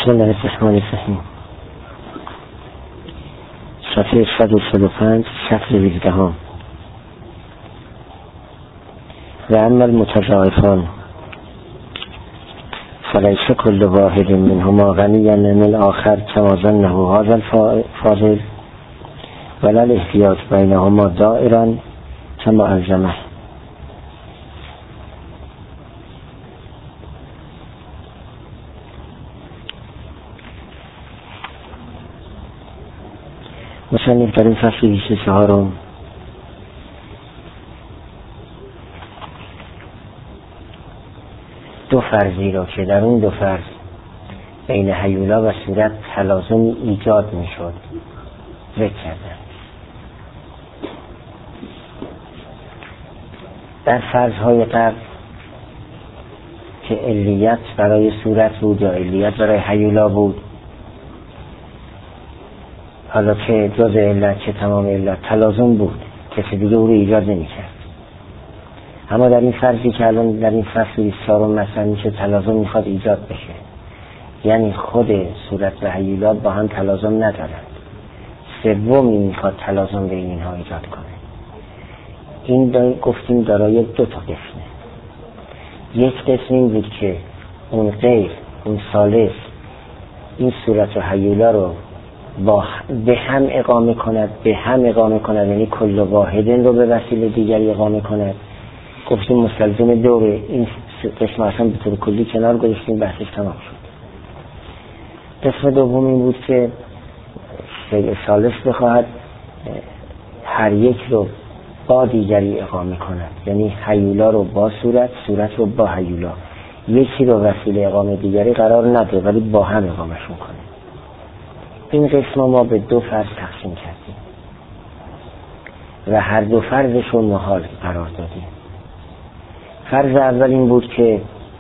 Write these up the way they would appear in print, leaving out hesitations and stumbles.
بسم الله الرحمن الرحیم. صفحه 145 سطر 18. و اما المتضاعفان فلیس کل واحد منهما غنیا عن الاخر کما ظنه هذا الفاضل ولا الاحتیاط بینهما دائرا کما الزمه. مصنف در این فصل 24 دو فرضی را که در اون دو فرض بین هیولا و صورت تلازم ایجاد می شد ذکر کردن. در فرضهای قبل که علیت برای صورت بود یا علیت برای هیولا بود، حالا که جز علت که تمام علت تلازم بود، کسی دیگه او رو ایجاد نمی کرد. اما در این فرضی که الان در این فصل 24 مثلا میشه تلازم میخواد ایجاد بشه، یعنی خود صورت و هیولا با هم تلازم ندارند، سومی میخواد تلازم بین اینها ایجاد کنه. این گفتیم دارای دو تا قسمه. یک قسم این بود که اون غیر، اون ثالث، این صورت و هیولا رو به هم اقامه کند، یعنی کل واحدن رو به وسیله دیگری اقامه کند. گفتیم مستلزم دوره. این قسم اصلا به طور کلی کنار گذاشتیم، بحثش تمام شد. قسم دوم این بود که شیء ثالث بخواهد هر یک رو با دیگری اقامه کند، یعنی هیولا رو با صورت رو با هیولا، یکی رو وسیله اقامه دیگری قرار نده ولی با هم اقامهشون کنه. این قسم ما به دو فرض تقسیم کردیم و هر دو فرضشون محال قرار دادیم. فرض اول این بود که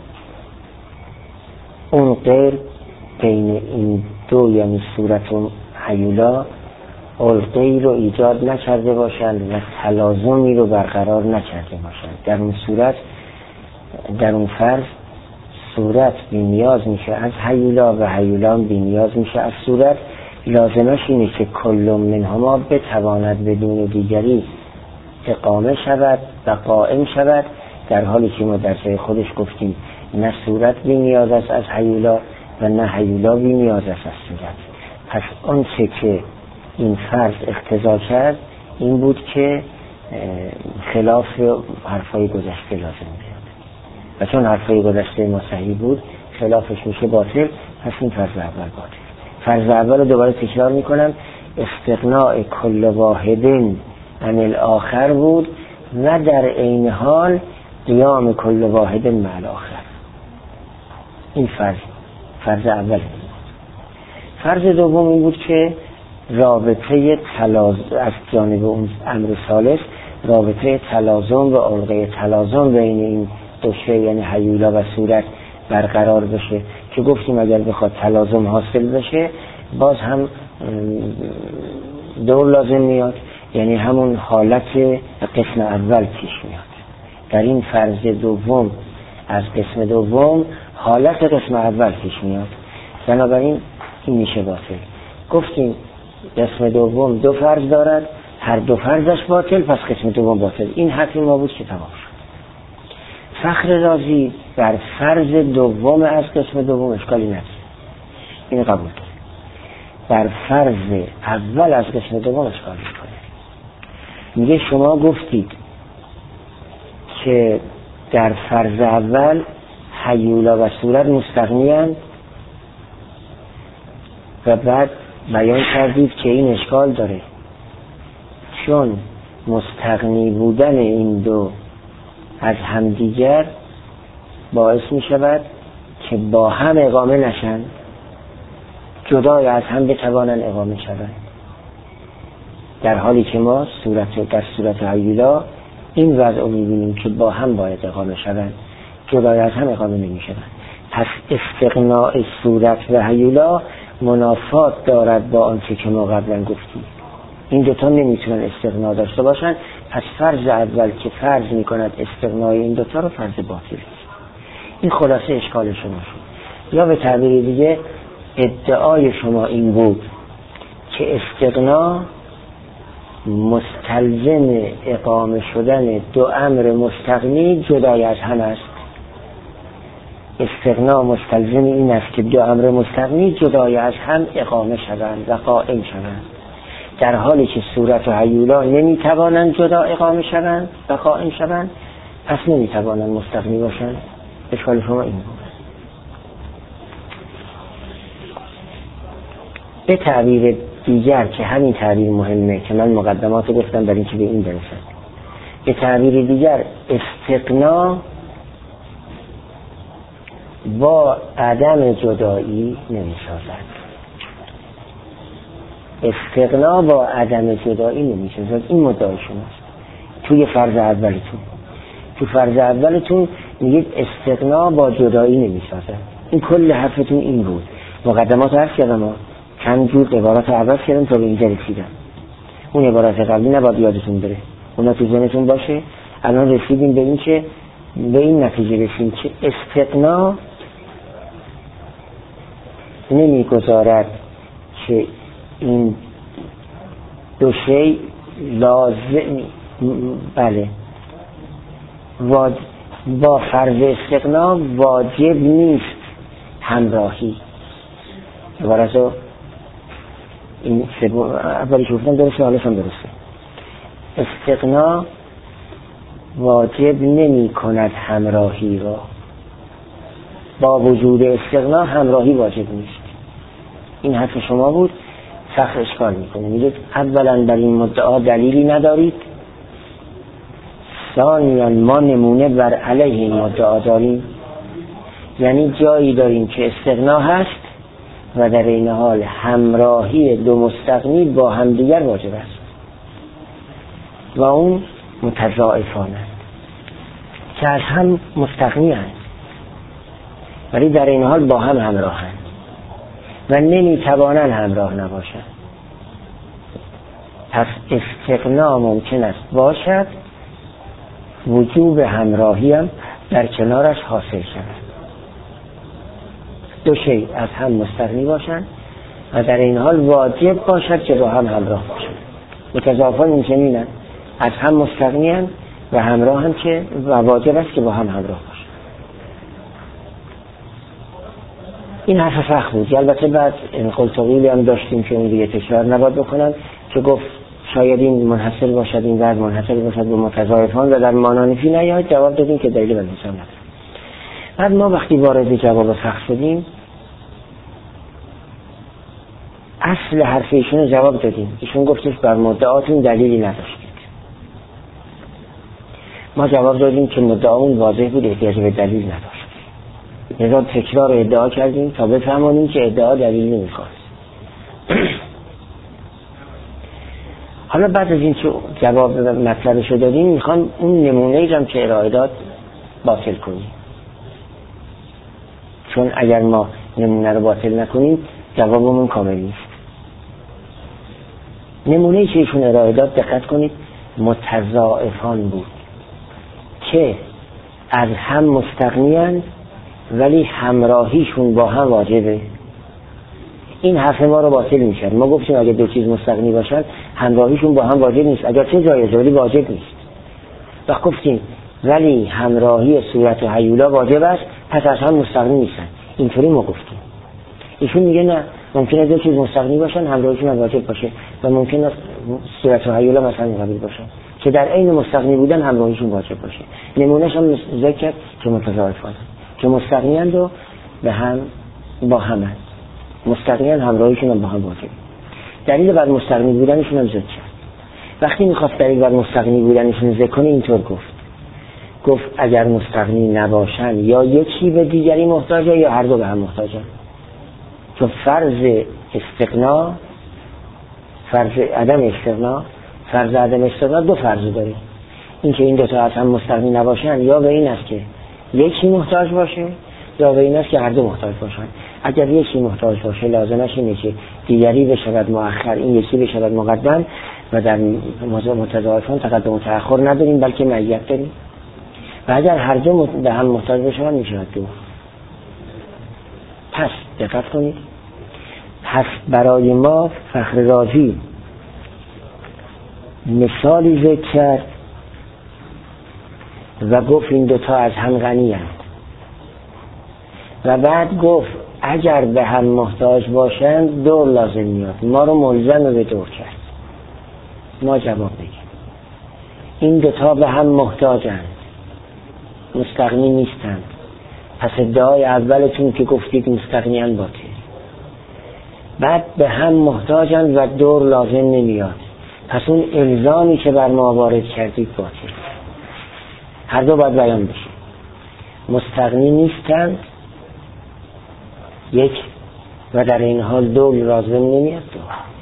اون غیر بین این دو، یعنی صورت و هیولا، الغی رو ایجاد نکرده باشند و تلازمی رو برقرار نکرده باشند. در اون صورت، در اون فرض، صورت بی‌نیاز میشه از هیولا و هیولا بی‌نیاز میشه از صورت. لازمش اینه که کل منهما بتواند بدون دیگری اقامه شود و قائم شود، در حالی که ما در جای خودش گفتیم نه صورت بی‌نیاز است از هیولا و نه هیولا بی‌نیاز است از صورت. پس آنچه که این فرض اقتضا کرد این بود که خلاف حرفای گذشته لازم بیاد و چون حرفای گذشته ما صحیح بود خلافش میشه باطل. پس این فرض اول باطل. فرض اول رو دوباره تکرار میکنم، استغناء کل واحدین عن الاخر بود و در عین حال قیام کل واحد مع الاخر. این فرض اول. فرض دوم این بود که رابطه از جانب اون امر ثالث، رابطه تلازم و الغی تلازم بین این دو شی، یعنی هیولا و صورت، برقرار بشه، که گفتیم اگر بخواد تلازم حاصل بشه باز هم دور لازم میاد، یعنی همون حالت قسم اول پیش میاد. در این فرض دوم از قسم دوم حالت قسم اول پیش میاد، بنابراین این میشه باطل. گفتیم قسم دوم دو فرض دارد، هر دو فرضش باطل، پس قسم دوم باطل. این حرف ما بود که تمام شد. فخر رازی در فرض دوم از قسم دوم اشکالی نداره، این قبول کرد. در فرض اول از قسم دوم اشکال میکنه. میگه شما گفتید که در فرض اول هیولا و صورت مستغنی‌اند و بعد بیان کردید که این اشکال داره، چون مستغنی بودن این دو از همدیگر باعث می شود که با هم اقامه نشن، جدای از هم بتوانن اقامه شوند، در حالی که ما در صورت هیولا این وضع رو می بینیم که با هم باید اقامه شوند، جدای از هم اقامه نمی شوند. پس استغناء صورت و هیولا منافات دارد با آنچه که ما قبلا گفتیم. این دوتا نمیتونن استغنا داشته باشن. پس فرض اول که فرض میکند استغنای این دوتا رو فرض باطل. این خلاصه اشکال شما شد. یا به تعبیر دیگه ادعای شما این بود که استغنا مستلزم اقامه شدن دو امر مستغنی جدای از هم است. استغنا مستلزم این است که دو امر مستغنی جدای از هم اقامه شوند و قائم شوند، در حالی که صورت و هیولا نمیتوانند جدا اقامه شوند و قائم شوند، پس نمیتوانند مستغنی باشند. اشکال شما این بود. به تعبیر دیگر که همین تعبیر مهمه که من مقدمات گفتم برای اینکه به این برسد، به تعبیر دیگر استغنا با عدم جدایی نمی‌سازد. استغنا با عدم جدایی نمی‌سازد. این مدعای شماست توی فرض اولتون. تو فرض اولتون میگید استغنا با جدایی نمی‌سازد. این کل حرفتون این بود. مقدمات عرض کردم، چند جور عبارات عوض کردم تا به اینجا رسیدم. اون عبارات قبلی نباید یادتون بره، اونا تو ذهنتون باشه. الان رسیدیم به این که به این نتیجه رسیدیم که استغنا نمیگذارد که این دو شی لازم با فرض استغنا واجب نیست همراهی. عبارتو این اولی که گفتم درسته، حالش هم درسته. استغنا واجب نمی کند همراهی را، با وجود استغنا همراهی واجب نیست. این حرف شما بود. سخت اشکال میکنه. میگه اولا بر این مدعا دلیلی ندارید، ثانیاً ما نمونه بر علیه این مدعا داریم. یعنی جایی داریم که استغنا هست و در این حال همراهی دو مستغنی با همدیگر واجب است و اون متضاعفانند که از هم مستغنی هست ولی در این حال با هم همراهند و نمیتوانند همراه نباشند. پس استغنا ممکن است باشد، وجوب همراهی هم در کنارش حاصل شود. دو شی از هم مستغنی باشند و در این حال واجب باشد که با هم همراه باشند. متضاعفان اینچنینند، از هم مستغنی هستند و همراه هم که و واجب است که با هم همراه باشند. این حرف سخت بود. البته بعد این قلطویلی هم داشتیم که اون دیگه تکرار نباید بکنن که گفت شاید این منحصر باشد، این وضع منحصر باشد به متضاعفان و در مانانفی نیاید. جواب دادیم که دلیل بندیشان نداره. بعد ما وقتی وارد جواب سخت شدیم اصل حرف ایشون جواب دادیم. ایشون گفتش بر مدعاتون دلیلی نداشتید. ما جواب دادیم که مدعاون واضح بود، احتیاج به دلیل نداشت. لذا تکرار ادعا کردیم تا بفهمونیم که ادعا دلیل نمیخواست. حالا بعد از این که جواب مطلبشو دادیم میخوام اون نمونه‌ای هم که ارائه داد باطل کنیم، چون اگر ما نمونه رو باطل نکنیم جوابمون کامل نیست. نمونه‌ای که ایشون ارائه داد دقت کنید متضاعفان بود که از هم مستغنی‌اند ولی همراهیشون با هم واجبه. این حرف ما رو باطل می‌کرد. ما گفتیم اگه دو چیز مستغنی باشن همراهیشون با هم واجب نیست، اگر چه جایزه ولی واجب نیست. و گفتیم ولی همراهی صورت و هیولا واجب است، پس از هم مستغنی نیستن. اینطوری ما گفتیم. ایشون میگه نه، ممکنه دو چیز مستغنی باشن همراهیشون هم واجب باشه و ممکنه صورت و هیولا مثلا قبیل باشن که در عین مستغنی بودن همراهیشون واجب باشه. نمونهش هم ذکر که متضاعفان که مستغنی‌اند و به هم با همند، مستغنی‌اند همراهیشون هم با هم واجب. دلیل بر مستغنی بودنشون هم ذکر کرد. وقتی میخواست دلیل بر مستغنی بودنشون ذکر کنه اینطور گفت اگر مستغنی نباشن یا یکی به دیگری محتاجه یا هر دو به هم محتاجه. چون فرض استغنا، فرض عدم استغنا دو فرض داره. این که این دو تا از هم مستغنی نباشن یا به این است که یکی محتاج باشه یا به این است که هر دو محتاج باشن. اگر یکی محتاج باشه لازمش اینه که دیگری بشود مؤخر، این یکی بشود مقدم و در متضاعفان تقدم و تأخر نداریم بلکه معیت داریم. و اگر هر دو به هم محتاج باشن میشود دو. پس دقت کنید پس برای ما فخر رازی مثالی ذکر کرد و گفت این دوتا از هم غنی هستند و بعد گفت اگر به هم محتاج باشند دور لازم میاد. ما رو ملزم به دور کرد. ما جواب بگیم این دوتا به هم محتاجند، مستغنی نیستند. پس ادعای اولتون که گفتید مستغنیان باطل. بعد به هم محتاجند و دور لازم نمیاد. پس اون الزامی که بر ما وارد کردید باطل. هر دو باید بیان بشه. مستغنی نیستند یک، و در این حال دور لازم نمیاد دو.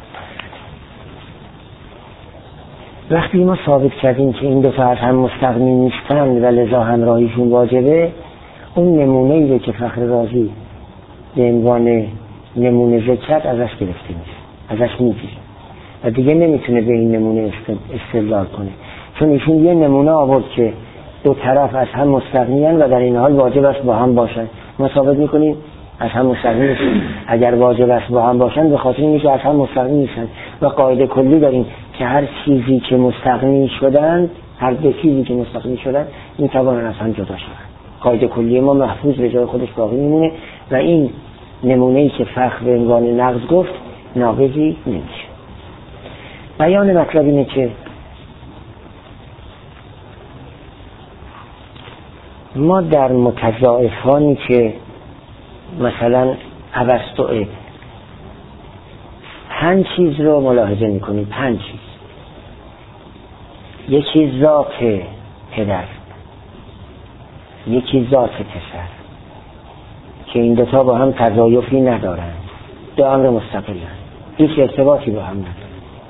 وقتی ما ثابت کردیم که این دو تا از هم مستغنی نیستند و لذا همراهیشون واجبه، اون نمونه‌ای رو که فخر رازی به عنوان نمونه ذکر ازش گرفته نیست، ازش میگیریم و دیگه نمیتونه به این نمونه استدلال کنه، چون ایشون یه نمونه آورد که دو طرف از هم مستغنی‌اند و در این حال واجب است با هم باشند. ما ثابت میکنیم از هم مستغنی نیستند. اگر واجب است با هم باشند به خاطر اینکه از هم مستغنی نیستند و قاعده کلی داریم که هر چیزی که مستغنی شدند، هر دو چیزی که مستغنی شدند میتوانند از هم جدا شوند. قاعده کلی ما محفوظ به جای خودش باقی میمونه و این نمونه‌ای که فخر به عنوان نقض گفت ناقضی نمیشه. بیان مطلب اینه که ما در متضاعفانی که مثلا عوض و عیب 5 چیز رو ملاحظه میکنیم. 5 چیز. یکی ذات پدر، یکی ذات پسر که این دوتا با هم تضاعفی ندارند، دو امر مستقلند، هیچ ارتباطی با هم ندارند.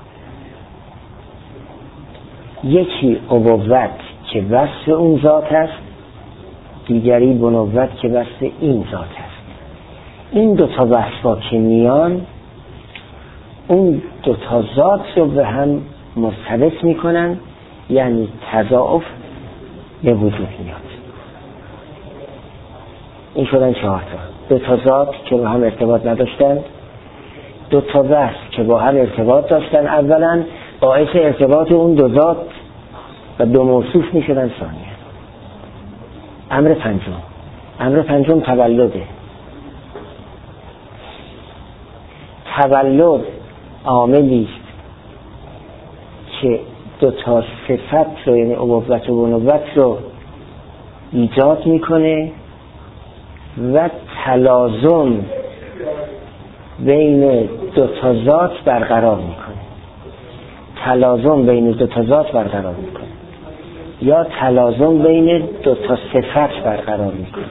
یکی ابوت که وصف اون ذات است، دیگری بنوت که وصف این ذات است. این دوتا وصفا که میان اون دوتا ذات رو به هم مرتبط میکنن، یعنی تضاعف به وجود میاد. این شدن 4 تا. 2 تا ذات که با هم ارتباط نداشتن، 2 تا وصف که با هم ارتباط داشتن اولا، باعث ارتباط اون دو ذات و دو موصوف میشدن ثانیا. امر پنجم تولده. تولد عاملی است که 2 تا صفت رو، یعنی ابوت و بنوت رو ایجاد میکنه و تلازم بین 2 تا ذات برقرار میکنه. تلازم بین 2 تا ذات برقرار میکنه یا تلازم بین 2 تا صفت برقرار میکنه.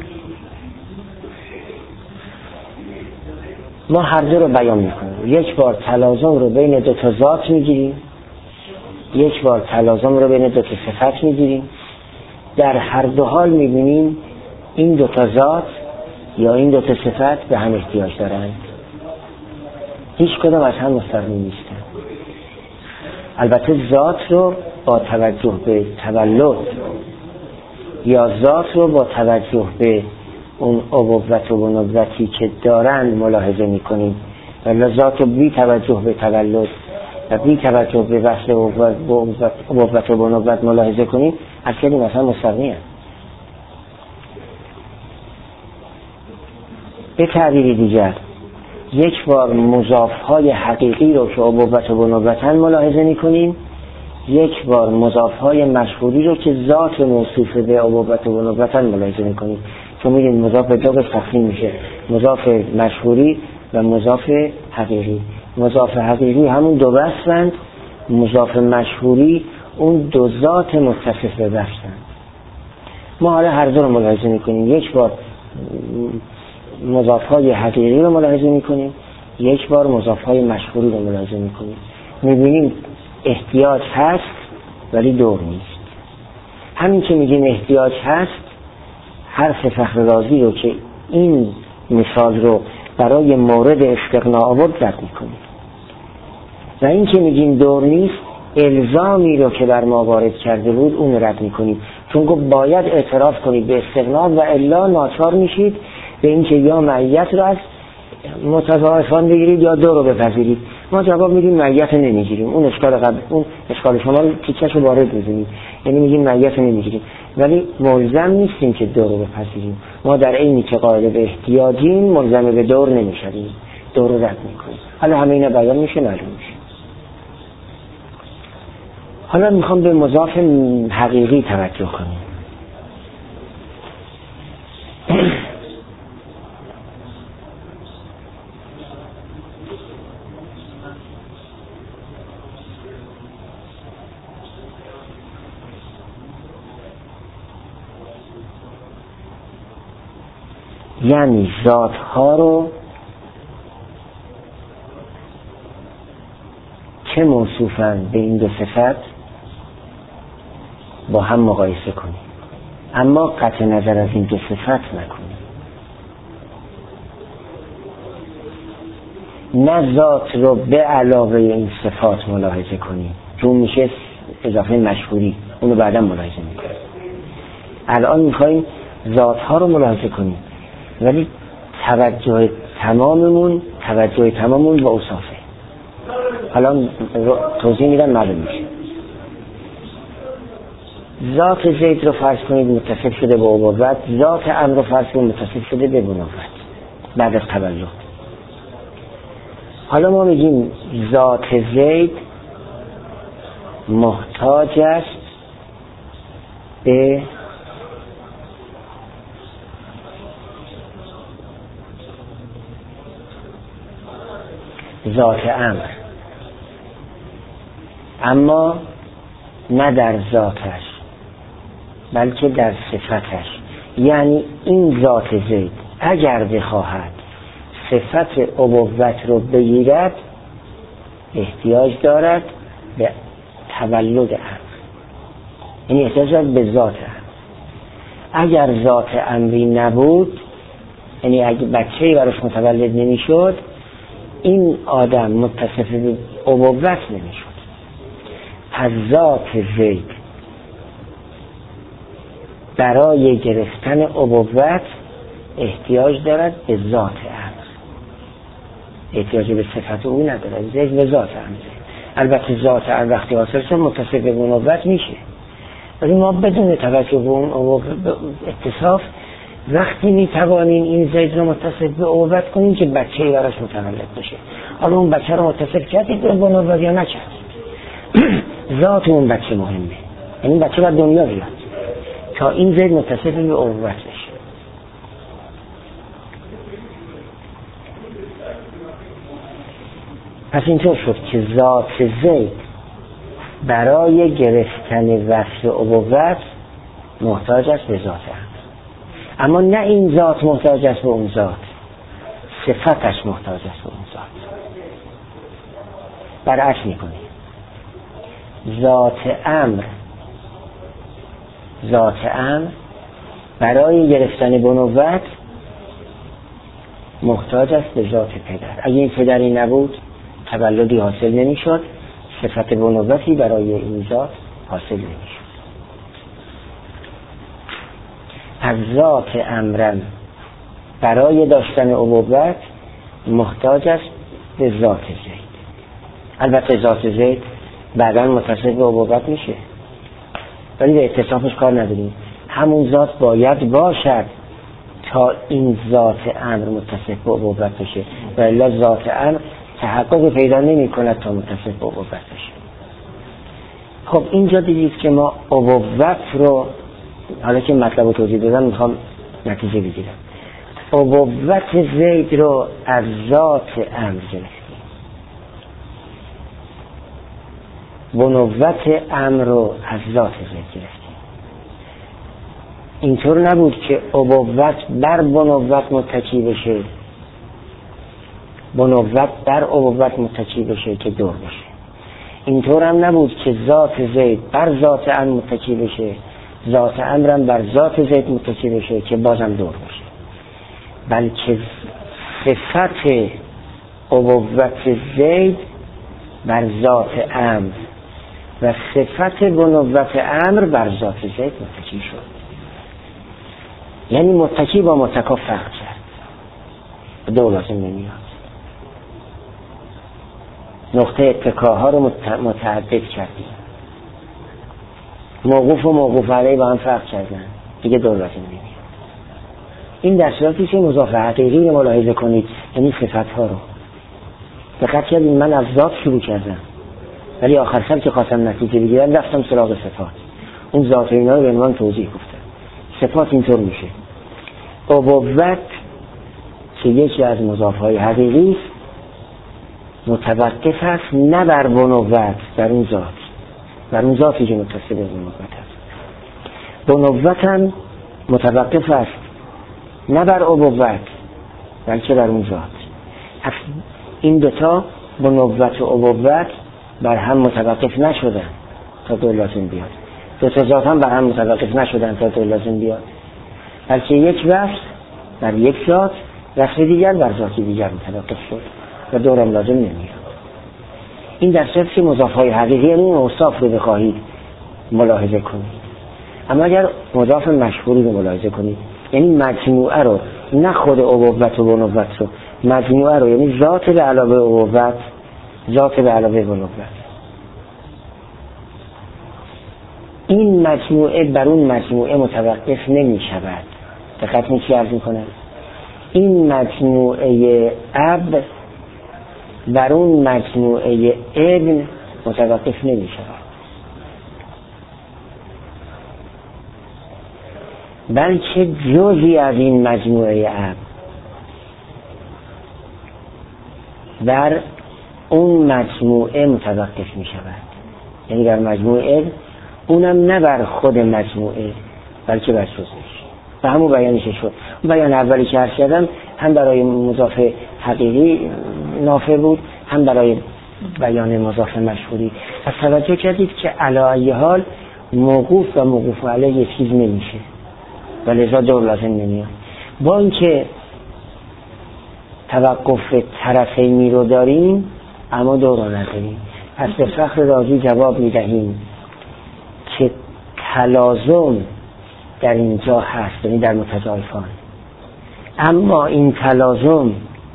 ما هر دو رو بیان میکنیم. یک بار تلازم رو بین 2 تا ذات میگیریم، یک بار تلازم رو بین 2 تا صفت میگیریم. در هر دو حال میبینیم این 2 تا ذات یا این 2 تا صفت به هم احتیاج دارند. هیچ کدام از هم مستغنی نیستن. البته ذات رو با توجه به تولد یا ذات رو با توجه به اون ابوت و بنوتی که دارن ملاحظه میکنیم، ولی ذات رو بی توجه به تولد و بی توجه به وصل ابوت و بنوت ملاحظه کنیم، از کلی مثلا مستغنی هست. به تعبیری دیگر، یک بار مضافهای حقیقی رو که ابوت و بنوتن ملاحظه میکنیم، یک بار مضافهای مشهوری رو که ذات موصوف به ابوت و بنوتن ملاحظه میکنیم. چون میگیم مضاف به دو تقسیم میشه، مضاف مشهوری و مضاف حقیقی. مضاف حقیقی همون دو وصفند، مضاف مشهوری اون دو ذات متصف به وصفند. ما حالا هر دو رو ملاحظه میکنیم. یک بار مضافهای حقیقی رو ملاحظه میکنیم، یک بار مضافهای مشهوری رو ملاحظه میکنیم. میبینیم احتیاج هست ولی دور نیست. همین که میگیم احتیاج هست، حرف فخر رازی رو که این مثال رو برای مورد استغنا آورد رد میکنیم و این که میگیم دور نیست، الزامی رو که بر ما وارد کرده بود اون رد میکنیم، چون گفت باید اعتراف کنید به استغنا و الا ناچار میشید به این که یا معیت رو از متضاعفان بگیرید یا دو رو بپذیرید. ما جواب میدیم معیت نمیگیریم. اون اشکال شما رو تیکش وارد می‌کنید، یعنی میگیم معیت نمیگیریم، ولی ملزم نیستیم که دو رو بپذیریم. ما در عینی که قائل به احتیاجیم ملزم به دور نمیشیم، دور رو رد میکنیم. حالا همه اینا بیان میشه، معلوم میشه. حالا میخوام به مضاف حقیقی توجه کنیم. یعنی ذاتها رو که موصوفن به این دو صفت با هم مقایسه کنیم، اما قطع نظر از این دو صفت نکنیم. نه ذات رو به علاوه این صفات ملاحظه کنیم، چون میشه اضافه مشهوری، اونو بعدا ملاحظه میکنیم. الان میخواییم ذاتها رو ملاحظه کنیم، ولی توجه تماممون با اوصافه. حالا توضیح میدم معلوم میشه. ذات زید رو فرض کنید متصف شده به ابوت، ذات امر رو فرض کنید متصف شده به بنوت بعد از تولد. حالا ما میگیم ذات زید محتاج است به ذات امر، اما نه در ذاتش بلکه در صفتش. یعنی این ذات زید اگر بخواهد صفت ابوت رو بگیرد احتیاج دارد به تولد امر، یعنی احتیاج دارد به ذات امر. اگر ذات امری نبود، یعنی اگه بچه‌ای براش متولد نمیشد، این آدم متصف به ابوت نمیشد. از ذات زید برای گرفتن ابوت احتیاج دارد به ذات امر، احتیاج به صفت او ندارد، زید به ذات امر. البته ذات امر وقتی حاصل شد متصف به ابوت میشه، ولی ما بدون توجه به اون اتصاف وقتی میتوانیم این زید رو متصف به ابوت کنیم که بچه‌ای براش متولد بشه. حالا اون بچه رو متصف کردید به ابوت یا نکردید، ذات اون بچه مهمه، یعنی بچه باید دنیا بیاد تا این زید متصف به ابوت بشه. پس اینطور شد که ذات زید برای گرفتن وصف ابوت محتاج است به ذات امر، اما نه این ذات محتاج است به اون ذات، صفتش محتاج است به اون ذات. برعکس میکنیم، ذات امر برای گرفتن بنوت محتاج است به ذات پدر. اگه این پدری نبود تولدی حاصل نمیشد، صفت بنوتی برای این ذات حاصل نمیشد. از ذات امرن برای داشتن ابوت محتاج است به ذات زید. البته ذات زید بعدا متصف به ابوت میشه، ولی به اتصافش کار نداریم. همون ذات باید باشد تا این ذات امر متصف به ابوت بشه، و الا ذات امر تحقق پیدا نمی کند تا متصف به ابوت بشه. خب اینجا دیدید که ما ابوت رو، حالا که مطلب رو توضیح دادم میخوام نتیجه بگیرم، ابوت زید رو از ذات امر گرفتیم، بنوت امر رو از ذات زید گرفتیم. اینطور نبود که ابوت بر بنوت متکی بشه، بنوت بر ابوت متکی بشه که دور بشه. اینطور هم نبود که ذات زید بر ذات امر متکی بشه، ذات امرم بر ذات زید متکی بشه که بازم دور بشه، بلکه صفت ابوت زید بر ذات امر و صفت بنوت امر بر ذات زید متکی شد. یعنی متکی با متکا فرق کرد. دو لازم نمیاد. نقطه اتکاها رو متعدد کردیم، موقوف و موقوف علیه با هم فرق کردن، دیگه دو لازم نمیاد. این در صورتی که مضاف حقیقی رو ملاحظه کنید، یعنی صفت‌ها رو دقت کردید. من از ذات شروع کردم ولی آخر سر که خواستم نتیجه بگیرم رفتم سراغ صفات. اون ذات اینا رو به عنوان توضیح گفتم. صفات اینطور میشه: ابوت که یکی از مضاف‌های حقیقی متوقف است نه بر بنوت، بر اون ذات، بر اون ذاتی که متصل به بنوت است. بنوت هم متوقف است نه بر ابوت بلکه بر اون ذات. این دوتا بنوت و ابوت بر هم متوقف نشدن تا دو لازم بیاد. دو تا ذات هم بر هم متوقف نشدن تا دو لازم بیاد، بلکه یک وصف بر یک ذات، وصف دیگر بر ذاتی دیگر متوقف شد و دورم لازم نمیاد. این در صورتی که مضاف‌های حقیقی یعنی اون اوصاف رو بخواهید ملاحظه کنید. اما اگر مضاف مشهوری رو ملاحظه کنید، یعنی مجموعه رو، نه خود ابوت و بنوت رو، مجموعه رو، یعنی ذات به علاوه ابوت، ذات به علاوه بنوت، این مجموعه بر اون مجموعه متوقف نمی شود. دقت می چی عرض می کنم؟ این مجموعه اب بر اون مجموعه ابن متوقف نمی شود، بلکه جزئی از این مجموعه اب بر اون مجموعه متوقف می شود. یعنی در مجموعه اونم نه بر خود مجموعه بلکه بر جزش. و همون بیانش شد. بیان اولی که عرض کردم هم برای مضاف حقیقی نافع بود، هم برای بیان مضاف مشهوری. پس توجه کردید که علی ای حال موقوف و موقوف علیه یک چیز نمیشه و لذا دور لازم نمیاد. با اینکه توقف طرفینی رو داریم اما دور رو نداریم. پس به فخر رازی جواب میدهیم که تلازم در اینجا هست، یعنی در متضاعفان، اما این تلازم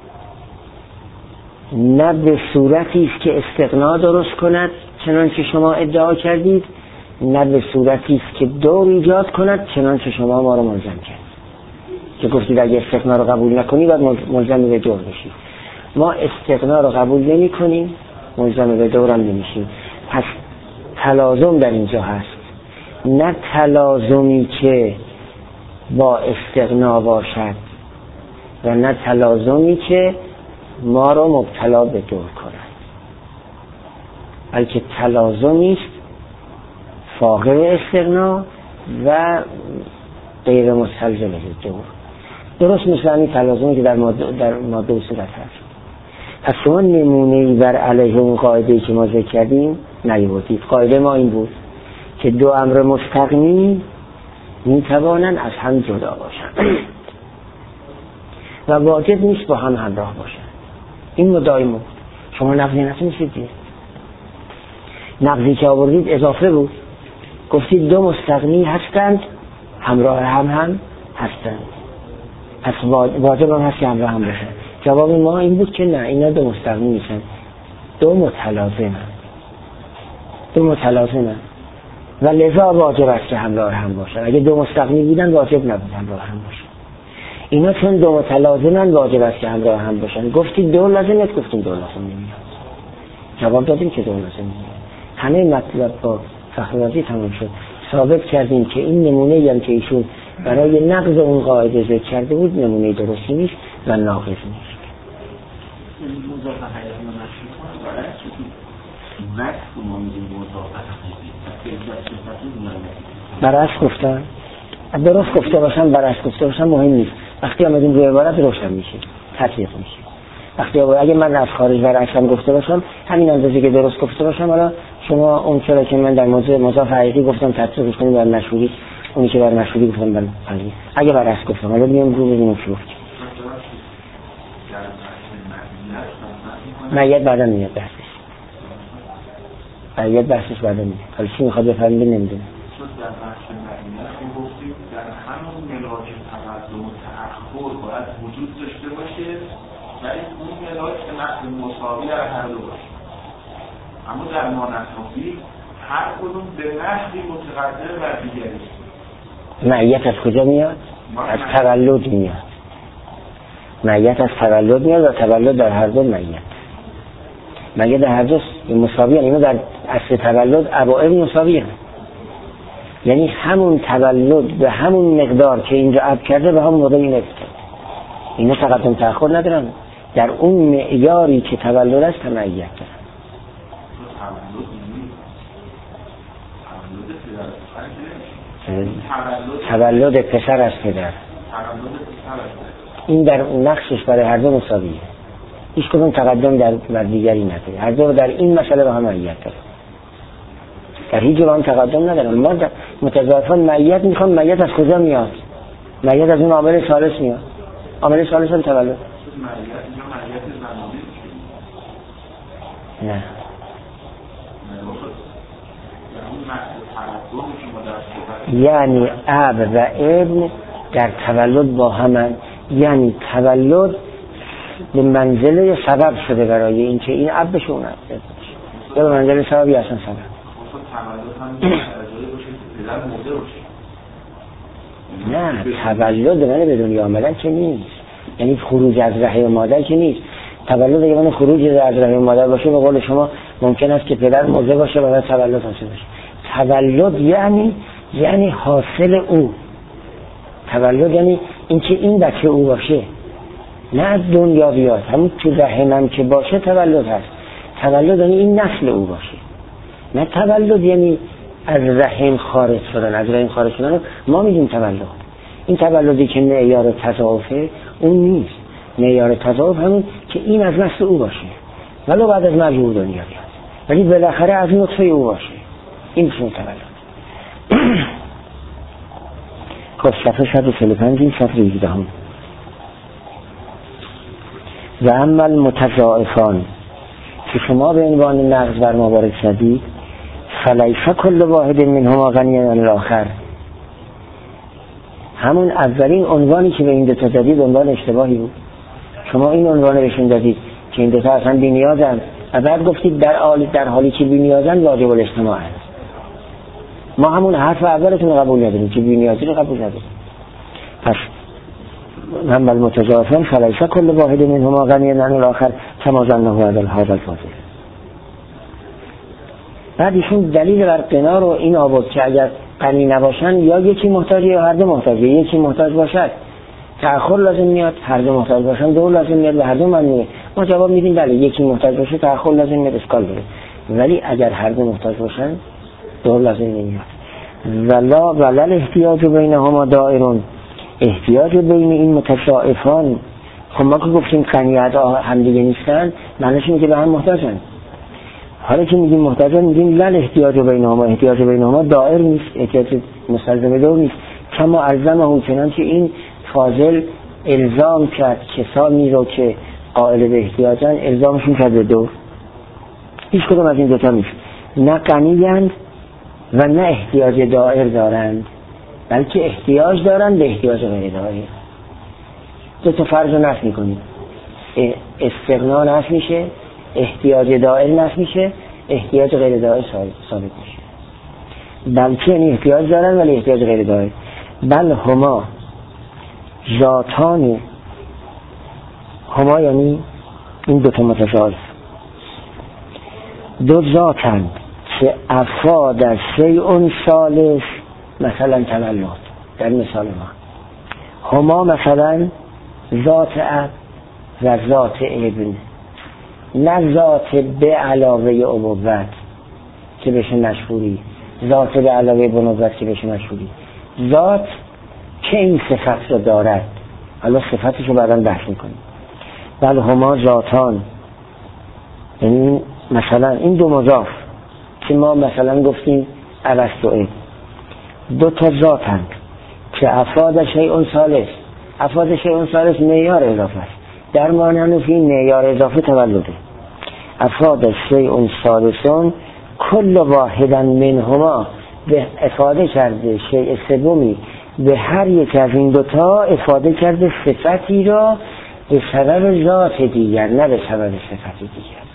نه به صورتی است که استغنا درست کند چنان که شما ادعا کردید، نه به صورتی است که دور ایجاد کند چنان که شما ما رو ملزم کردید که گفتید اگه استغنا رو قبول نکنید باید ملزم به دور بشید. ما استغنا رو قبول نمی کنیم، ملزم به دورم نمیشیم. پس تلازم در اینجا هست، نه تلازمی که با استغنا باشد و نه تلازمی که ما رو مبتلا به دور کند، بلکه تلازمی است فاقد استغنا و غیر مستلزم دور. درست مثل این تلازمی که در ماده صورت هست. پس شما نمونه‌ای بر علیه اون قاعده‌ای که ما ذکر کردیم نیاوردید. قاعده ما این بود که دو امر مستقمی میتوانند از هم جدا باشند و واجب نیست با هم همراه باشند. این مدعای ما. شما نقضی نتونستید. نقضی که آوردید اضافه بود. گفتید دو مستقمی هستند همراه هم هستند، پس واجب هم هست که همراه هم باشند. جواب ما این بود که نه، اینا دو مستقمی نیستند، دو متلازمند و لذا واجب است که همراه هم باشند. اگه دو مستقمی بودن واجب نبود همراه هم باشند. اینا چون دو متلازمند واجب است که همراه هم باشند. گفتید دو لازمه، گفتیم دو لازم نمیاد. جواب دادیم که دو لازم نمیاد. همه مطلب با فخررازی تمام شد. ثابت کردیم که این نمونه هم که ایشون برای نقض اون قاعده ذکر کرده بود نمونه درستی نیست و ناقض نیست. برعکس گفتن، درست گفته باشن برعکس گفته باشن مهم نیست. وقتی آمدیم روی عبارت روشن میشه، تطبیق میشه. وقتی اگه من از خارج برعکس هم گفته باشم همین اندازه که درست گفته باشم، حالا شما اون چرا که من در موضوع مضاف حقیقی گفتم تطبیقش کنید بر مشهوری، اونی که بر مشهوری گفتم بر حقیقی. اگه برعکس گفتم حالا میام رو ببینیم چی گفت. معید بعدا میاد بحثش. معید بحثش بعدا میاد. حالا چی میخواد بفهمید نمیدونم. در بحث معنی گفتیم در همون ملاک تقدم و تأخر باید وجود داشته باشه ولی اون مقدار که نسل مساوی در هر دو باشه. اما در مانع‌نافی هر کدوم به نحوی متقدم بر دیگری. معیت از کجا میاد؟ از تولد میاد. معیت از تولد میاد و تولد در هر دو معیت. معیت در هر دو مساوی، یعنی در اصل تولد ابعاد مساوی هست. یعنی همون تولد به همون مقدار که اینجا عد کرده به همون مقدار این عد کرده. اینا تقدم تأخر ندارن، در اون معیاری که تولد است تمعیت دارن. تولد پسر از پدر این در نقشش برای هر دو مساویه، هیچ کدوم تقدم بر دیگری نداره، هر دو در این مسئله با هم معیت داره، در هیچ جا با هم تقدم ندارن. ما متضافان معیت میخوام، معیت از کجا میاد؟ معیت از اون عامل ثالث میاد. عامل ثالث هم تولد. نه یعنی اب و ابن در تولد با همن، یعنی تولد به منزله سبب شده برای اینکه این اب بشه اون اب بشه، یا به منزله سببی اصلا سبب. نه تولد من به دنیا آمدن که نیست، یعنی خروج از رحم مادر که نیست. تولد اگه من خروج از رحم مادر باشه به قول شما ممکن است که پدر مرده باشه و بعد تولد حاصل بشه. تولد یعنی حاصل او. تولد یعنی اینکه این بچه او باشه، نه از دنیا بیاد، همون تو رحمم که باشه تولد هست. تولد یعنی این نسل او باشه، نه تولد یعنی از رحم خارج شدن. از رحم خارج شدن ما میگیم تولد. این تولدی که معیار تضاعفه اون نیست. معیار تضاعف همون که این از نسل او باشه ولو بعد از مرگ او دنیا بیاد، ولی بالاخره از نطفه او باشه. این میشه تولد. خب صفحه 145 این صفحه 18 هم. و اما المتضاعفان که شما به عنوان نقض بر ما وارد شدید، فلیس کل واحد منهما غنیا عن الاخر. همون اولین عنوانی که به این دو تا دادید عنوان اشتباهی بود. شما این عنوان بهشون دادید که این دو تا اصلا بی‌نیازن و بعد گفتید در حالی که بی‌نیازن واجب الاجتماع است. ما همون حرف اولتون رو قبول نداریم که بی‌نیازی رو قبول نداریم. پس هم المتضاعفان فلیس کل واحد منهما غنیا عن الاخر کما ظنه هذا الفاضل. بعد ایشون دلیل بر قنا رو این آورد که اگر غنی نباشن یا یکی محتاجه یا هر دو محتاجه. یکی محتاج باشد تأخر لازم میاد، هر دو محتاج باشن دور لازم میاد و هر دو ممنوعه. ما جواب میدیم بله یکی محتاج باشه تأخر لازم میاد، اشکال داره، ولی اگر هر دو محتاج باشن دور لازم نمیاد. ولل احتیاج بینهما دائرون. احتیاج بین این متضاعفان، خب ما که گفتیم غنیت هم دیگه نیستن، معنیش اینه که به هم محتاجن. حالا که میگیم محتاجن میگیم لل احتیاج بینهما، احتیاج بینهما دائر نیست، احتیاج مستلزم دور نیست. کما الزمه، چنانچه این فاضل الزام کرد کسانی رو که قائل به احتیاجن الزامشون کرد به دور. هیچ کدوم از این دوتا نیست، نه غنی‌اند و نه احتیاج دائر دارند، بلکه احتیاج دارند به احتیاج غیر دائر. دو تا فرض رو نفی میکنیم، استغنا نفی میشه، احتیاج دائر نفی میشه، احتیاج غیر دائر ثابت میشه. بلکه یعنی احتیاج دارن ولی احتیاج غیر دائر. بل هما ذاتان، هما یعنی این دو تا متضاعف، دو ذاتند که افاد شیء ثالث، مثلا تولد. در مثال ما هما مثلا ذات اب و ذات ابن، نه ذات به علاوه ابوت که بشه مشهوری، ذات به علاوه بنوت که بشه مشهوری، ذات که این صفت رو دارد. حالا صفتش رو بعداً بحث میکنیم. بل هما ذاتان، یعنی مثلا این دو مضاف که ما مثلا گفتیم ارسطو، دو تا ذاتند که افاد شیء ثالث. افاد شیء ثالث معیار اضافه است، در مانع‌نفی معیار اضافه تولده. افاد شیء ثالث کل واحدا منهما، به افاده کرده شیء سومی به هر یک از این دوتا، افاده کرده صفتی را به سبب ذات دیگر، نه به سبب صفت دیگر.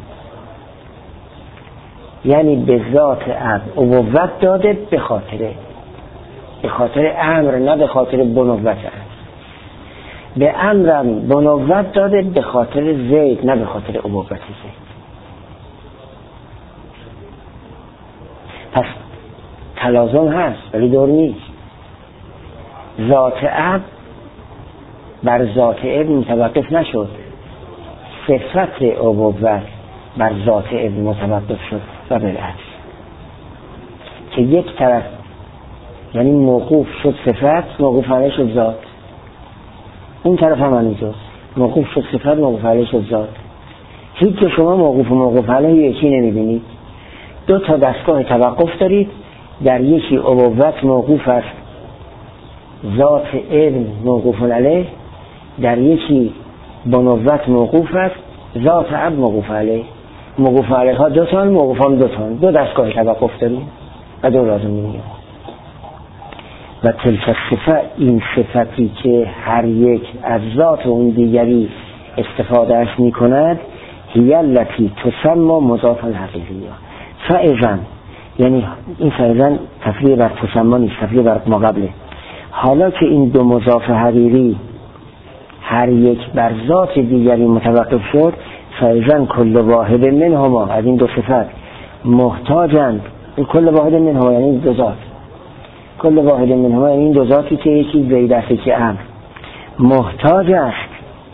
یعنی به ذات عبد ابوت داده به خاطر امر، نه به خاطر بنوت امر. به امرم بنوت داده به خاطر زید، نه به خاطر ابوت زید. پس تلازم هست ولی دور نیست. ذات عبد بر ذات ابن متوقف نشد، صفت ابوت بر ذات ابن متوقف شد و بالعکس، که یک طرف یعنی موقوف شد صفت، موقوف علیه شد ذات. اون طرف هم همینطور، موقوف شد صفت، موقوف علیه شد ذات. هیچ که شما موقوف و موقوف علیه یکی نمیبینید. دو تا دستگاه توقف دارید، در یکی ابوت موقوف است، ذات ابن موقوف علیه، در یکی بنوت موقوف است، ذات عبد موقوف علیه. موقوف علیه ها دو تان، موقوف هم دو تان، دو دستگاه توقف داریم و دو لازم میگیم. و تلک صفت، این صفتی که هر یک از ذات اون دیگری استفاده اش می کند، هی التی تسمى مضاف الحقیقی. فاذا، یعنی این فاذا تفریع بر تسمى نیست، تفریع بر ما قبله. حالا که این دو مضاف حقیقی هر یک بر ذات دیگری متوقف شد، فاذا کل واحد منهما، از این دو صفت محتاجند، کل واحد منهما یعنی دو ذات، کل واحد منهما یعنی این دو ذاتی که یکی زید است که امر، محتاج است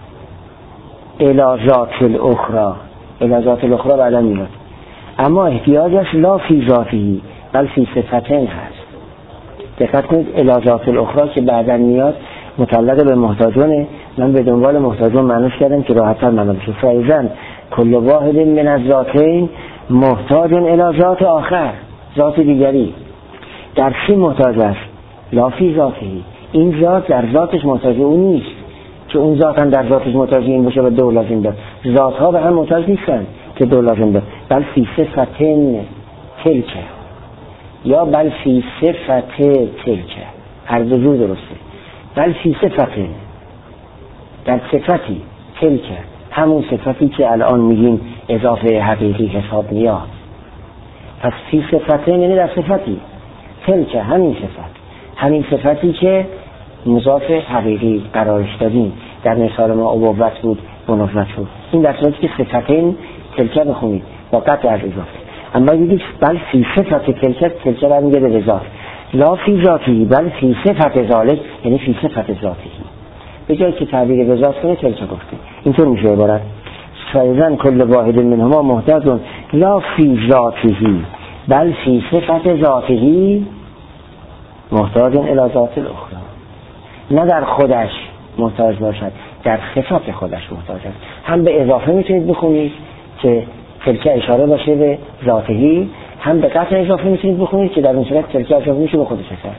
الی ذات الاخرى. الی ذات الاخرى بعدا میاد، اما احتیاجش لا فی ذاتی بل فی صفتین هست. دقت کنید، الی ذات الاخرى که بعدا میاد متعلق به محتاجونه. من به دنبال محتاجون معنیش کردم که راحت‌تر معلوم بشه. فایزن کل واحد من از ذاتین محتاج الی ذات آخر، ذات دیگری. در چی محتاج است؟ لا فی ذاتی، این ذات در ذاتش محتاج اون نیست که اون ذات هم در ذاتش محتاج این باشه و دو لازم داد. ذات ها به هم محتاج نیستن که دو لازم داد. بل فی صفتین تلکه، یا بل فی صفت تلکه، هر دو جور درسته. بل فی صفتین، در صفتی تلکه، همون صفتی که الان میگیم اضافه حقیقی حساب میاد. پس فی صفتین یعنی در صفتی تلکه، همین صفتی که مضاف حقیقی قرارش دادیم. در مثال ما ابوت بود، بنوت بود. این در صورتی که صفتین تلکه بخونید با قطع از اضافه. اما بگید بل فی صفت تلکه برمیگه به ذات، لا فی ذاتی بل فی صفت ذالک، یعنی فی صفت ذاتی. به جایی که تعبیر به ذات کنه تلکه گفته. اینطور میشه عبارت فایزن کل واحد منهما محتاج لا فی ذاتی بل فی صفت ذاتی محتاج الی ذات الاخرى. نه در خودش محتاج باشد، در صفات خودش محتاج است. هم به اضافه میتونید بخونید که تلکه اشاره باشه به ذاتی، هم به قطع اضافه میتونید بخونید که در اون صورت تلکه اشاره میشه به خودش است.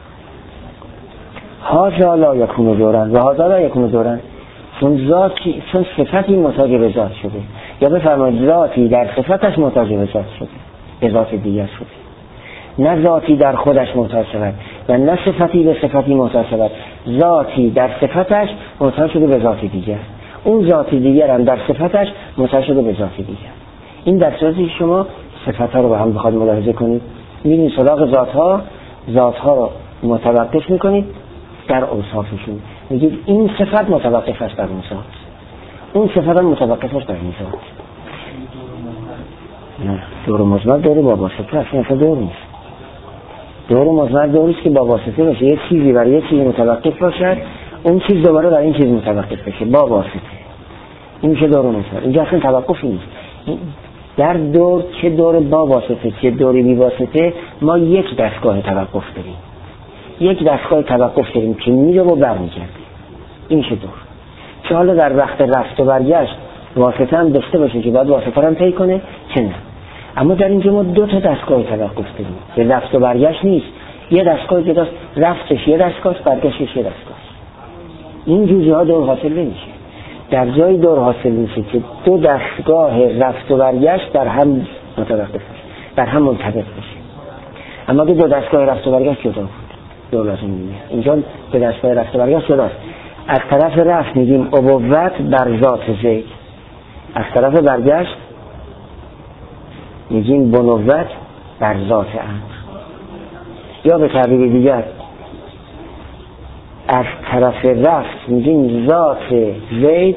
هذا لا یکون دورن و هذا لا یکون دورن، چون صفتی محتاج به ذات شده، یا بفرمایید ذاتی در صفتش محتاج به ذات شده، به ذات دیگر شده. نه ذاتی در خودش محتاج شود و نه صفتی به صفتی محتاج شود. ذاتی در صفتش محتاج شده به ذات دیگر، اون ذات دیگر هم در صفتش محتاج شده به ذات دیگر. این در صورتی شما صفت‌ها رو با هم بخواید ملاحظه کنید، می‌بینید سراغ ذات‌ها رو متوقف می‌کنید در اوصافشون، میگید این صفت متوقف است بر اون ذات، اون صفت هم متوقف است بر این ذات. نه، دور مزمر داره با واسطه، اصلا دور نیست. دور مزمر دوریست که با واسطه باشه، یک چیزی برای یک چیزی متوقف باشد، اون چیز دوباره برای این چیز متوقف بشه با واسطه. این میشه دور مزمر. اینجا اصلا توقفی نیست. در دور، چه دور با واسطه چه دوری بی واسطه، ما یک دستگاه توقف داریم، یک دستگاه توقف داریم که میره و برمیگرده. این میشه دور. چه حالا در وقت رفت و برگشت واسطه هم داشته باشه که باید واسطه هم طی کنه، چه نه. اما در اینجا ما دو تا دستگاه توقف داریم که رفت و برگشت نیست. یه دستگاه که داشت رفتش یه دستگاه، برگشتش یه دستگاه. این جوجه ها دور حاصل نمیشه. در جای دور حاصل میشه که دو دستگاه رفت و برگشت در هم متوقف بشه، در هم منطبق بشه. اما دو دستگاه رفت و برگشت جدا بود، دور لازم نیست. اینجا دو دستگاه رفت و برگشت جداست، از طرف رفت میگیم ابوت بر ذات زید، از طرف برگشت میگیم بنوت بر ذات امر. یا به تعبیر دیگر از طرف رفت میگیم ذات زید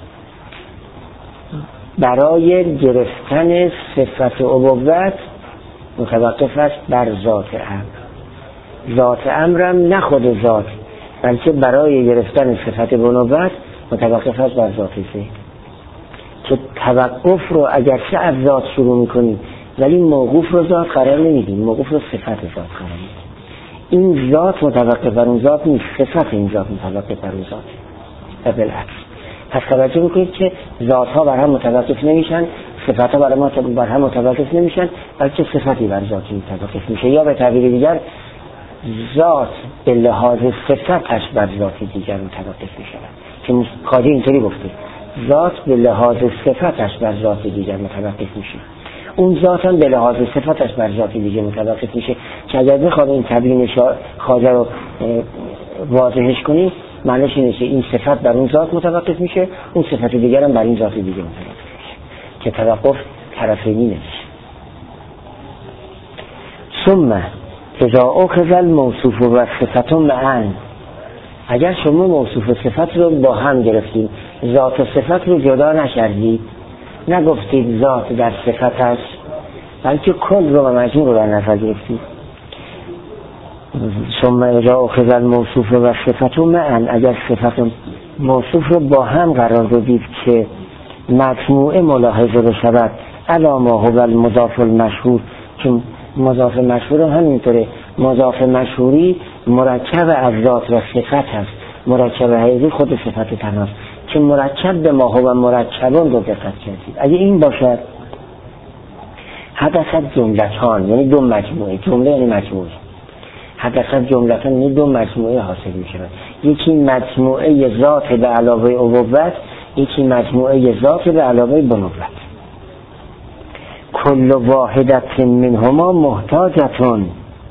برای گرفتن صفت ابوت متوقف است بر ذات امر. ذات امرم نه خود ذات، بلکه برای گرفتن صفت بنوت متوقف است بر ذات زید. که توقف رو اگرچه از ذات شروع میکنیم ولی موقوف رو ذات قرار نمیدیم، موقوف رو صفت ذات قرار میدیم. این ذات متوقف بر اون ذات نیست، صفت این ذات متوقف بر اون ذات و بالعکس. پس توجه بکنید که ذات ها بر هم متوقف نمیشن، صفت ها بر هم متوقف نمیشن، بلکه صفتی بر ذاتی متوقف میشه. یا به تعبیر دیگر ذات به لحاظ صفتش بر ذات دیگر متوقف میشه. که قاضی اینطوری گفته ذات به لحاظ صفتش بر ذات دیگر متوقف میشه، اون ذات هم به لحاظ صفتش بر ذات دیگر متوقف میشه. که اگر بخواد این تبیین خواجه رو واضحش کنی معنیش اینه که این صفت بر اون ذات متوقف میشه، اون صفت دیگر هم بر این ذات دیگر متوقف میشه، که توقف طرفینی نمیشه. ثم اذا اخذ الموصوف و صفت معا، اگر شما موصوف و صفت رو با هم گرفتید، ذات و صفت رو جدا نکردید، نگفتید ذات در صفت است، بلکه کل رو و مجموع رو در نظر گرفتید. ثم اذا اخذ الموصوف و صفت معا، اگر صفت و موصوف رو با هم قرار دادید که مجموعه ملاحظه بشود علی ما هو المضاف المشهور، چون مضاف مشهور هم همینطوره، مضاف مشهوری مرکب از ذات و صفت هست، مرکب حقیقی خود صفت تناست، که مرکب به ما هو مرکبون رو دقت کردید. اگه این باشد حدثت جملتان، یعنی دو مجموعه، جمله یعنی مجموعه، حدثت جملتان یعنی دو مجموعه حاصل می شود، یکی مجموعه ذات به علاوه ابوت، یکی مجموعه ذات به علاوه بنوت. کل واحدت منهما محتاجتون،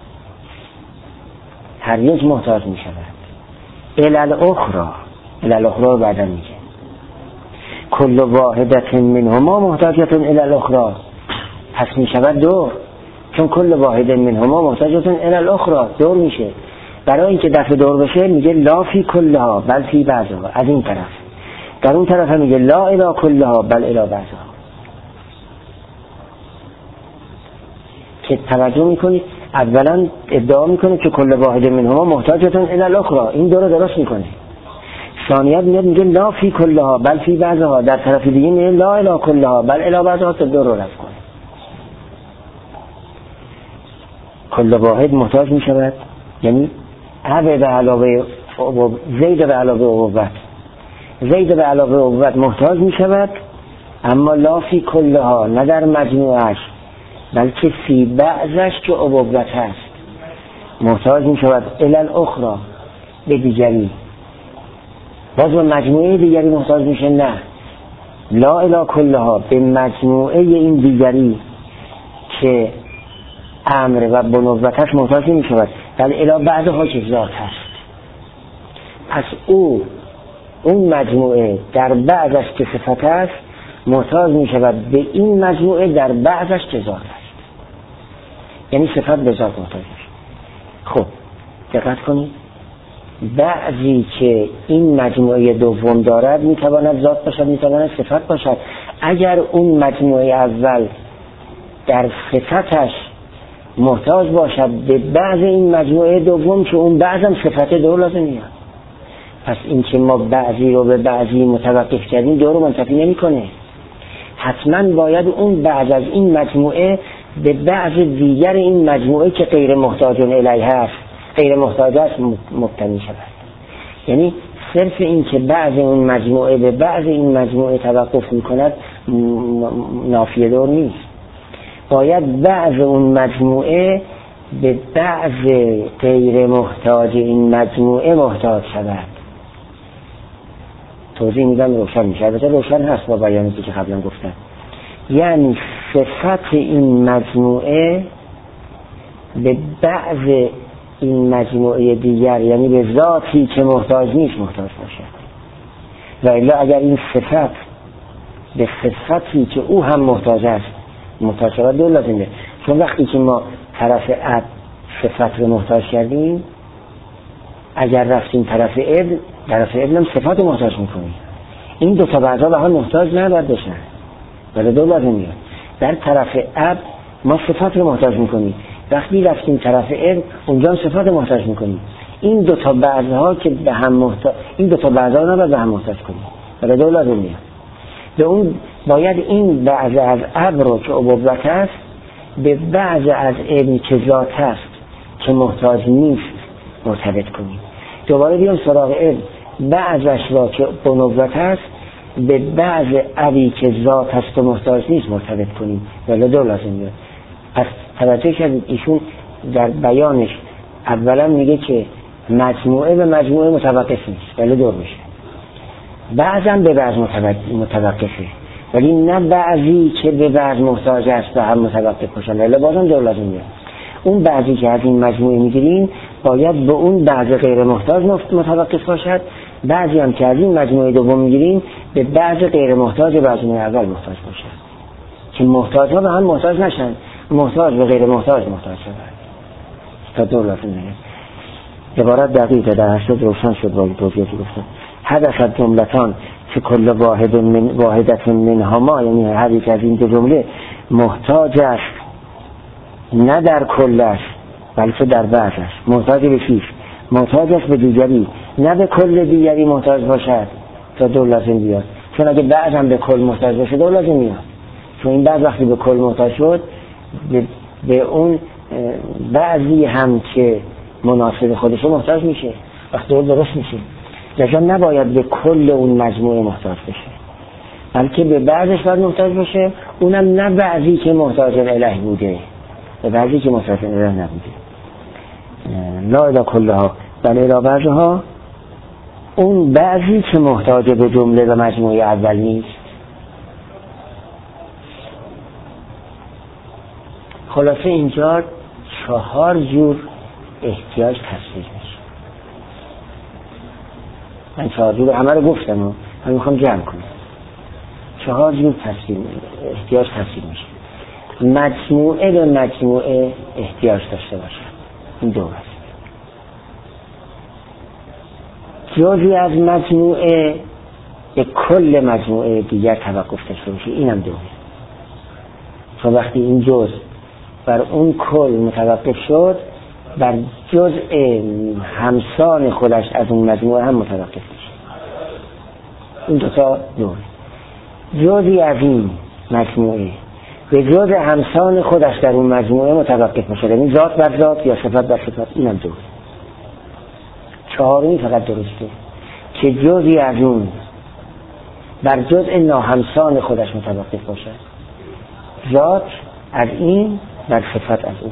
هر یک محتاج می شود الی الاخری رو بعدا میگه. کل واحدت منهما محتاجتون الی الاخری، پس می شود دور، چون کل واحد منهما محتاجتون الی الاخری دور میشه. برای اینکه دفع دور بشه میگه لا فی کلها بل فی بعضها، از این طرف، در اون طرف هم میگه لا الی کلها بل الی بعضها. که توجه میکنید اولا ادعا میکنه که کل واحد منهما محتاجتون الی الاخری، این دو رو درست میکنه. ثانیت میگه لا فی کلها بل فی بعضها، در طرف دیگه میگه لا الی کلها بل الی بعضها، تا دو رو رفع کنه. کل واحد محتاج میشود یعنی عبد به علاوه زید به علاوه ابوت، زید به علاوه ابوت محتاج میشود، اما لا فی کلها، نه در مجموعش، بلکه فی بعضش که ابوت هست محتاج می شود الی الاخری، به دیگری، باز به مجموعه دیگری محتاج میشه، نه لا الی کلها، به مجموعه این دیگری که امر و بنوتش محتاج می شود، بل الی بعضها که ذات هست. پس اون مجموعه در بعضش که صفت است محتاج می شود به این مجموعه در بعضش که ذات است، یعنی صفت به ذات محتاج است. خب دقت کنید، بعضی که این مجموعه دوم دارد می تواند ذات باشد، می تواند صفت باشد. اگر اون مجموعه اول در صفتش محتاج باشد به بعض این مجموعه دوم که اون بعضم صفت دو لازم میاد، پس این که ما بعضی رو به بعضی متوقف کردیم دو رو منتفی نمی کنه، حتما باید اون بعض از این مجموعه به بعض دیگر این مجموعه که غیر محتاجون الیه هست، غیر محتاج است مبتنی شود. یعنی صرف این که بعض اون مجموعه به بعض این مجموعه توقف می کند نافی دور نیست، باید بعض اون مجموعه به بعض غیر محتاج این مجموعه محتاج شود. توضیح میدم روشن میشه، البته روشن هست با بیانیتی که قبلا گفتم. یعنی صفت این مجموعه به بعض این مجموعه دیگر یعنی به ذاتی که محتاج نیست محتاج باشد. و الا اگر این صفت به صفتی که او هم محتاج است محتاج شود دو لازمه. چون وقتی که ما طرف اب صفت رو محتاج کردیم، اگر رفتیم طرف ابن هم صفت رو محتاج میکنیم. این دو تا بعضا به هم محتاج نباید بشن، ولی دو لازمه. در طرف اب ما صفت رو محتاج میکنیم، وقتی رفتیم طرف ابن اونجا هم صفت رو محتاج میکنیم. این دو تا بعضها که به هم محتاج، این دو تا بعضا رو نباید به هم محتاج کنیم، ولی دو لازمه. به اون باید این بعض از اب رو که ابوبت است به بعض از ابن که ذات است که محتاج نیست مرتبط کنیم. دوباره بیام سراغ ابن بعضش را که بنوبت است به بعض ابی که ذات است و محتاج نیست مرتبط کنیم، ولی دو لازمه. پس توجه کردید ایشون در بیانش اولا میگه که مجموعه به مجموعه متوقف نیست ولی دور میشه، بعضم به بعض متوقفه ولی نه بعضی که به بعض محتاج است به هم متوقف باشن، ولی بازم دور لازمه. اون بعضی که از این مجموعه میگیریم باید به اون بعض غیر محتاج متوقف باشد، بعضی هم که از این مجموعه دوم میگیریم به بعض غیر محتاج مجموعه اول محتاج باشد که محتاج ها به هم محتاج نشن، محتاج به غیر محتاج محتاج شود. تا دور لازمه. عبارت دقیقه در هشتاد روشن شد با توضیحی گفتم. حدثت جملتان که کل واحدت منهما، یعنی هر یک از این دو جمله محتاج است نه در کل است بلکه در بعض است. محتاج به چیز؟ محتاج است به دیگری، نه به کل دیگری محتاج باشد تا دو لازم بیاد. چون اگه بعض هم به کل محتاج باشه دو لازم میاد، چون این بعض وقتی به کل محتاج شد به اون بعضی هم که مناسب خودش محتاج میشه، وقتی دور درست میشه. لذا نباید به کل اون مجموعه محتاج بشه بلکه به بعضش باید محتاج باشه، اونم نه بعضی که محتاج اله بوده به بعضی که محتاج اله نبوده. لا اله کلها بل اله بعضها، اون بعضی که محتاج به جمله و مجموعه اول نیست. خلاصه اینجا 4 جور احتیاج تفسیر میشه. من 4 جور همه رو گفتم و من میخوام جمع کنم. 4 جور احتیاج تفسیر میشه. مجموعه به مجموعه احتیاج داشته باشه، این دو است. جزئی از مجموعه به کل مجموعه دیگر توقف داشته باشه، اینم دوه. چون وقتی این جزء بر اون کل متوقف شد بر جزء همسان خودش از اون مجموعه هم متوقف میشه. این دو تا دوره. جزئی از این مجموعه به جزء همسان خودش در اون مجموعه متوقف میشه، یعنی ذات بر ذات یا صفت بر صفت، اینم دوره. 4 فقط درسته که جزئی از اون بر جزء ناهمسان خودش متوقف باشه، ذات از این بر صفت از اون.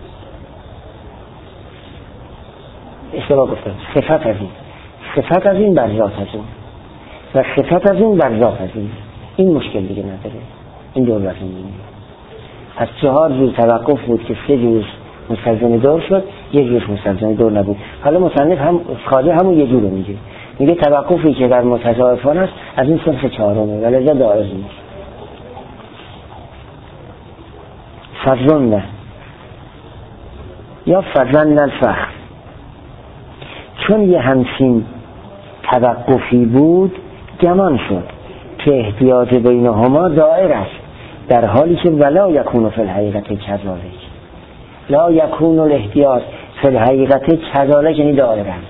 اشتباه گفتم، صفت از این بر ذات از اون و صفت از اون بر ذات از این مشکل دیگه نداره. این دور لازم نیست. از 4 جور توقف بود که 3 جور مستلزم دور شد، 1 جور مستلزم دور نبود. حالا مصنف هم خاطر همون 1 جور رو میگه توقفی که در متضاعفان است از این صنف 4مه و لذا دائر نیست. فظن یا فظن الفخر، چون یه همچین توقفی بود گمان شد که احتیاج بینهما دائر است، در حالی که ولا یکون فی الحقیقت کذالک. لا یکون الاحتیاج فی الحقیقت کذالک یعنی دائر است.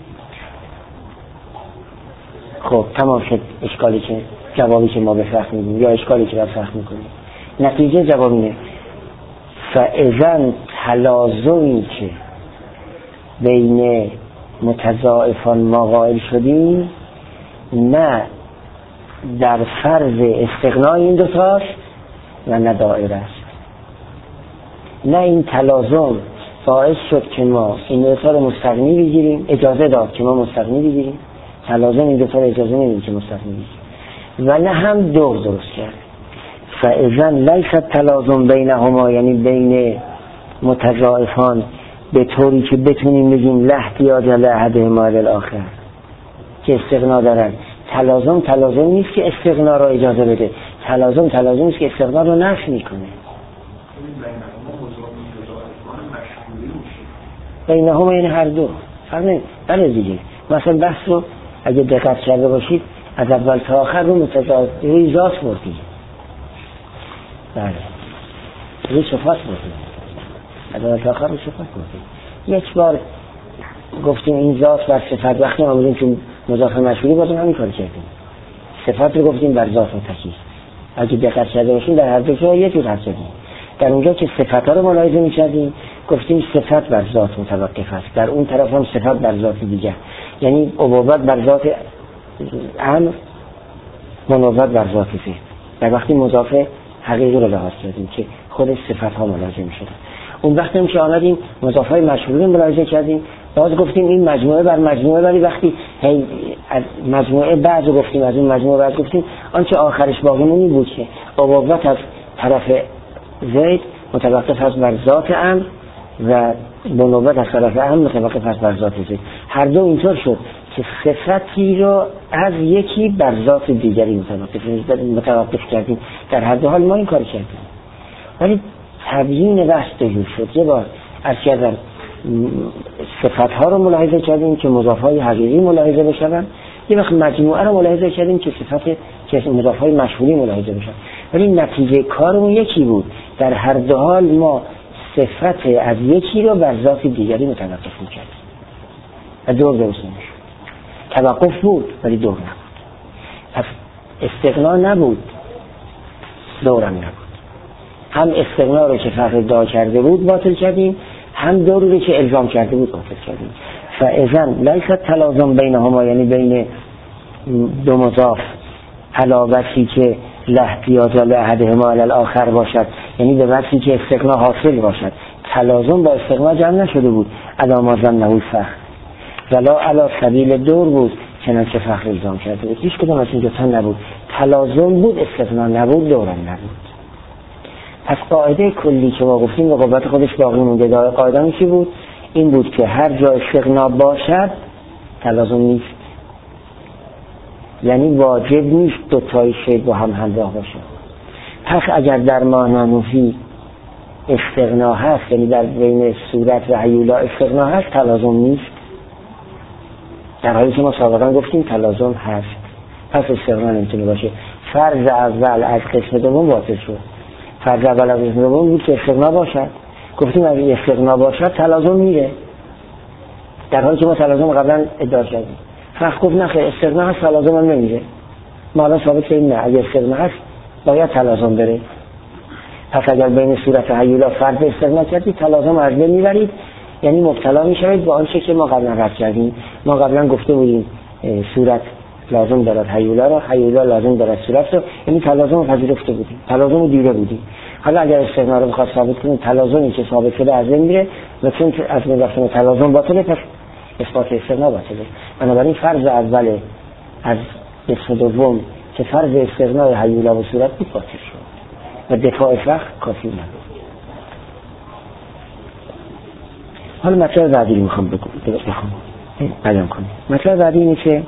خب تمام شد اشکالی که جوابی که ما به فخر میدیم یا اشکالی که به فخر میکنیم. نتیجه جواب اینه فاذا تلازمی که بین متضاعفان ما قائل شدیم نه در فرض استغنای این دوتاست و نه دائره است. نه این تلازم باعث شد که ما این دوتا رو مستغنی بگیریم، اجازه داد که ما مستغنی بگیریم، تلازم این دوتا رو اجازه نمیده که مستغنی بگیریم، و نه هم دور درست کرد. فاذا لیس تلازم بینهما، یعنی بین متضاعفان به طوری که بتونیم بگیم لا احتیاج لأحدهما الی الآخر که استغنا دارن. تلازم نیست که استغنا را اجازه بده، تلازم نیست که استغنا رو نفی میکنه. بینهما این هر دو فرق بله دیگه. مثلا بحث رو اگه دقت کرده باشید از اول تا آخر رو روی ذات بردیم، بله روی صفات بردیم، از اول تا آخر روی صفات بردیم. یک بار گفتیم این ذات بر صفت، وقتی آمدیم که مضاف مشهوری بودیم همین کار کردیم، صفات رو گفتیم بر ذات متکی. اگه دقت کرده باشیم در هر دو جا یه جور حرف زدیم. در اونجا که صفت ها رو ملاحظه می‌کردیم گفتیم صفت بر ذات متوقف است، در اون طرف هم صفت بر ذات دیگر، یعنی عبوبت بر ذات امر، منوبت بر ذات فعل. در وقتی مضاف حقیقی رو لحاظ کردیم که خود صفت ها ملاحظه می‌شدن. اون وقتی هم که آمدیم مضاف های مشهوری ملاحظه کردیم، باز گفتیم این مجموعه بر مجموعه، ولی وقتی از مجموعه بعد گفتیم، از اون مجموعه بعد گفتیم، آنچه آخرش باقی مونی بود که عبوبت از طرف زید متوقف است بر ذات امر و منوبت از طرف امر متوقف است بر ذات زید. هر دو اینطور شد که صفتی رو از یکی بر ذات دیگری متوقف کردیم. در هر دو حال ما این کار کردیم، ولی تبیین بحث دو شد. یه بار از کردن صفت‌ها رو ملاحظه کردیم که مضاف‌های حقیقی ملاحظه بشن، یه وقت مجموعه رو ملاحظه کردیم که که مضاف‌های مشهوری ملاحظه بشن، ولی نتیجه کارمون یکی بود. در هر دو حال ما صفت از یکی رو بر ذات دیگری متوقف می‌کردیم و دور درست نمی‌شد. توقف بود ولی دور نبود. پس استغنا نبود، دورم نبود. هم استغنا رو که فقط ادعا کرده بود باطل کردیم، هم دور رو که الزام کرده بود باطل کردیم. فاذن لیس تلازم بینهما، یعنی بین دو مضاف علاوتی که لا احتیاج لأحدهما الی الآخر باشد، یعنی به وقتی که استغنا حاصل باشد. تلازم با استغنا جمع نشده بود علامه ظنه الفخر، ولا علی سبیل دور بود چنانچه فخر الزام کرده بود. هیچ کدوم از این دوتا نبود. تلازم بود، استغنا نبود، دورم نبود. پس قاعده کلی که ما گفتیم و قوت خودش باقی مونده. قاعده چی بود؟ این بود که هر جا استغنا باشد تلازم نیست، یعنی واجب نیست دوتای شی با هم همراه باشه. پس اگر در معنی استغنا هست، یعنی در بین صورت و هیولا استغنا هست، تلازم نیست. در حالی که ما سابقا گفتیم تلازم هست، پس استغنا نمیتونه باشه. فرض اول از قسم دوم باطل شد. فرض اول از قسم دوم بود که استغنا باشد، گفتیم اگه استغنا باشد تلازم میره، در حالی که ما تلازم قبلا ادعا کردیم. فرق گفت نه خیلی استغنا هست تلازم هم نمیره. ما الان ثابت کردیم نه، اگه استغنا هست باید تلازم بره. پس اگر بین صورت و هیولا فرض استغنا کردید تلازم از بین میبرید، یعنی مبتلا میشوید با آنچه که ما قبلا رد کردیم. ما قبلا گفته بودیم صورت لازم دارد هیولا رو، هیولا لازم دارد صورت رو، یعنی تلازم رو پذیرفته بودیم، تلازم رو دیده بودیم. حالا اگر استغنا رو بخواد ثابت کنیم تلازمی که ثابت شده از بین میره و چون از بین رفتن تلازم باطله، پس اثبات استغنا باطله. بنابراین فرض اول از قسم دوم که فرض استغنای هیولا و صورت بود باطل شد و دفاع فخر کافی نبود. حالا مطلب بعدی رو میخوام بیان کنم. مطلب بعدی اینه که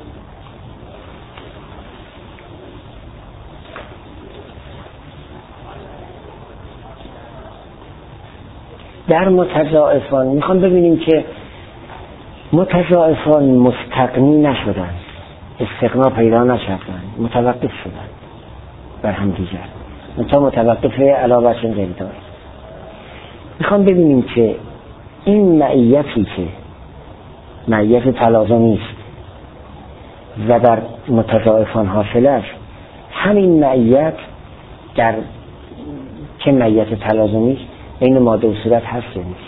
در متضاعفان میخوام ببینیم که متضاعفان مستغنی نشدن، استغنا پیدا نشدن، متوقف شدن بر هم دیگر، منتها متوقف علاوه چون غیر داره. میخوام ببینیم که این معیتی که معیت تلازمی است و در متضاعفان حاصل است، همین معیت در که معیت تلازمی است بین ماده و صورت هست یا نیست.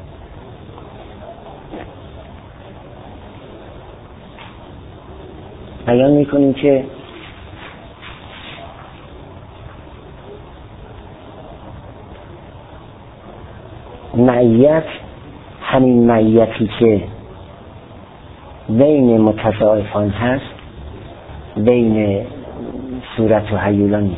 بیان میکنیم که معیت همین معیتی که بین متضاعفان هست بین صورت و هیولا نیست.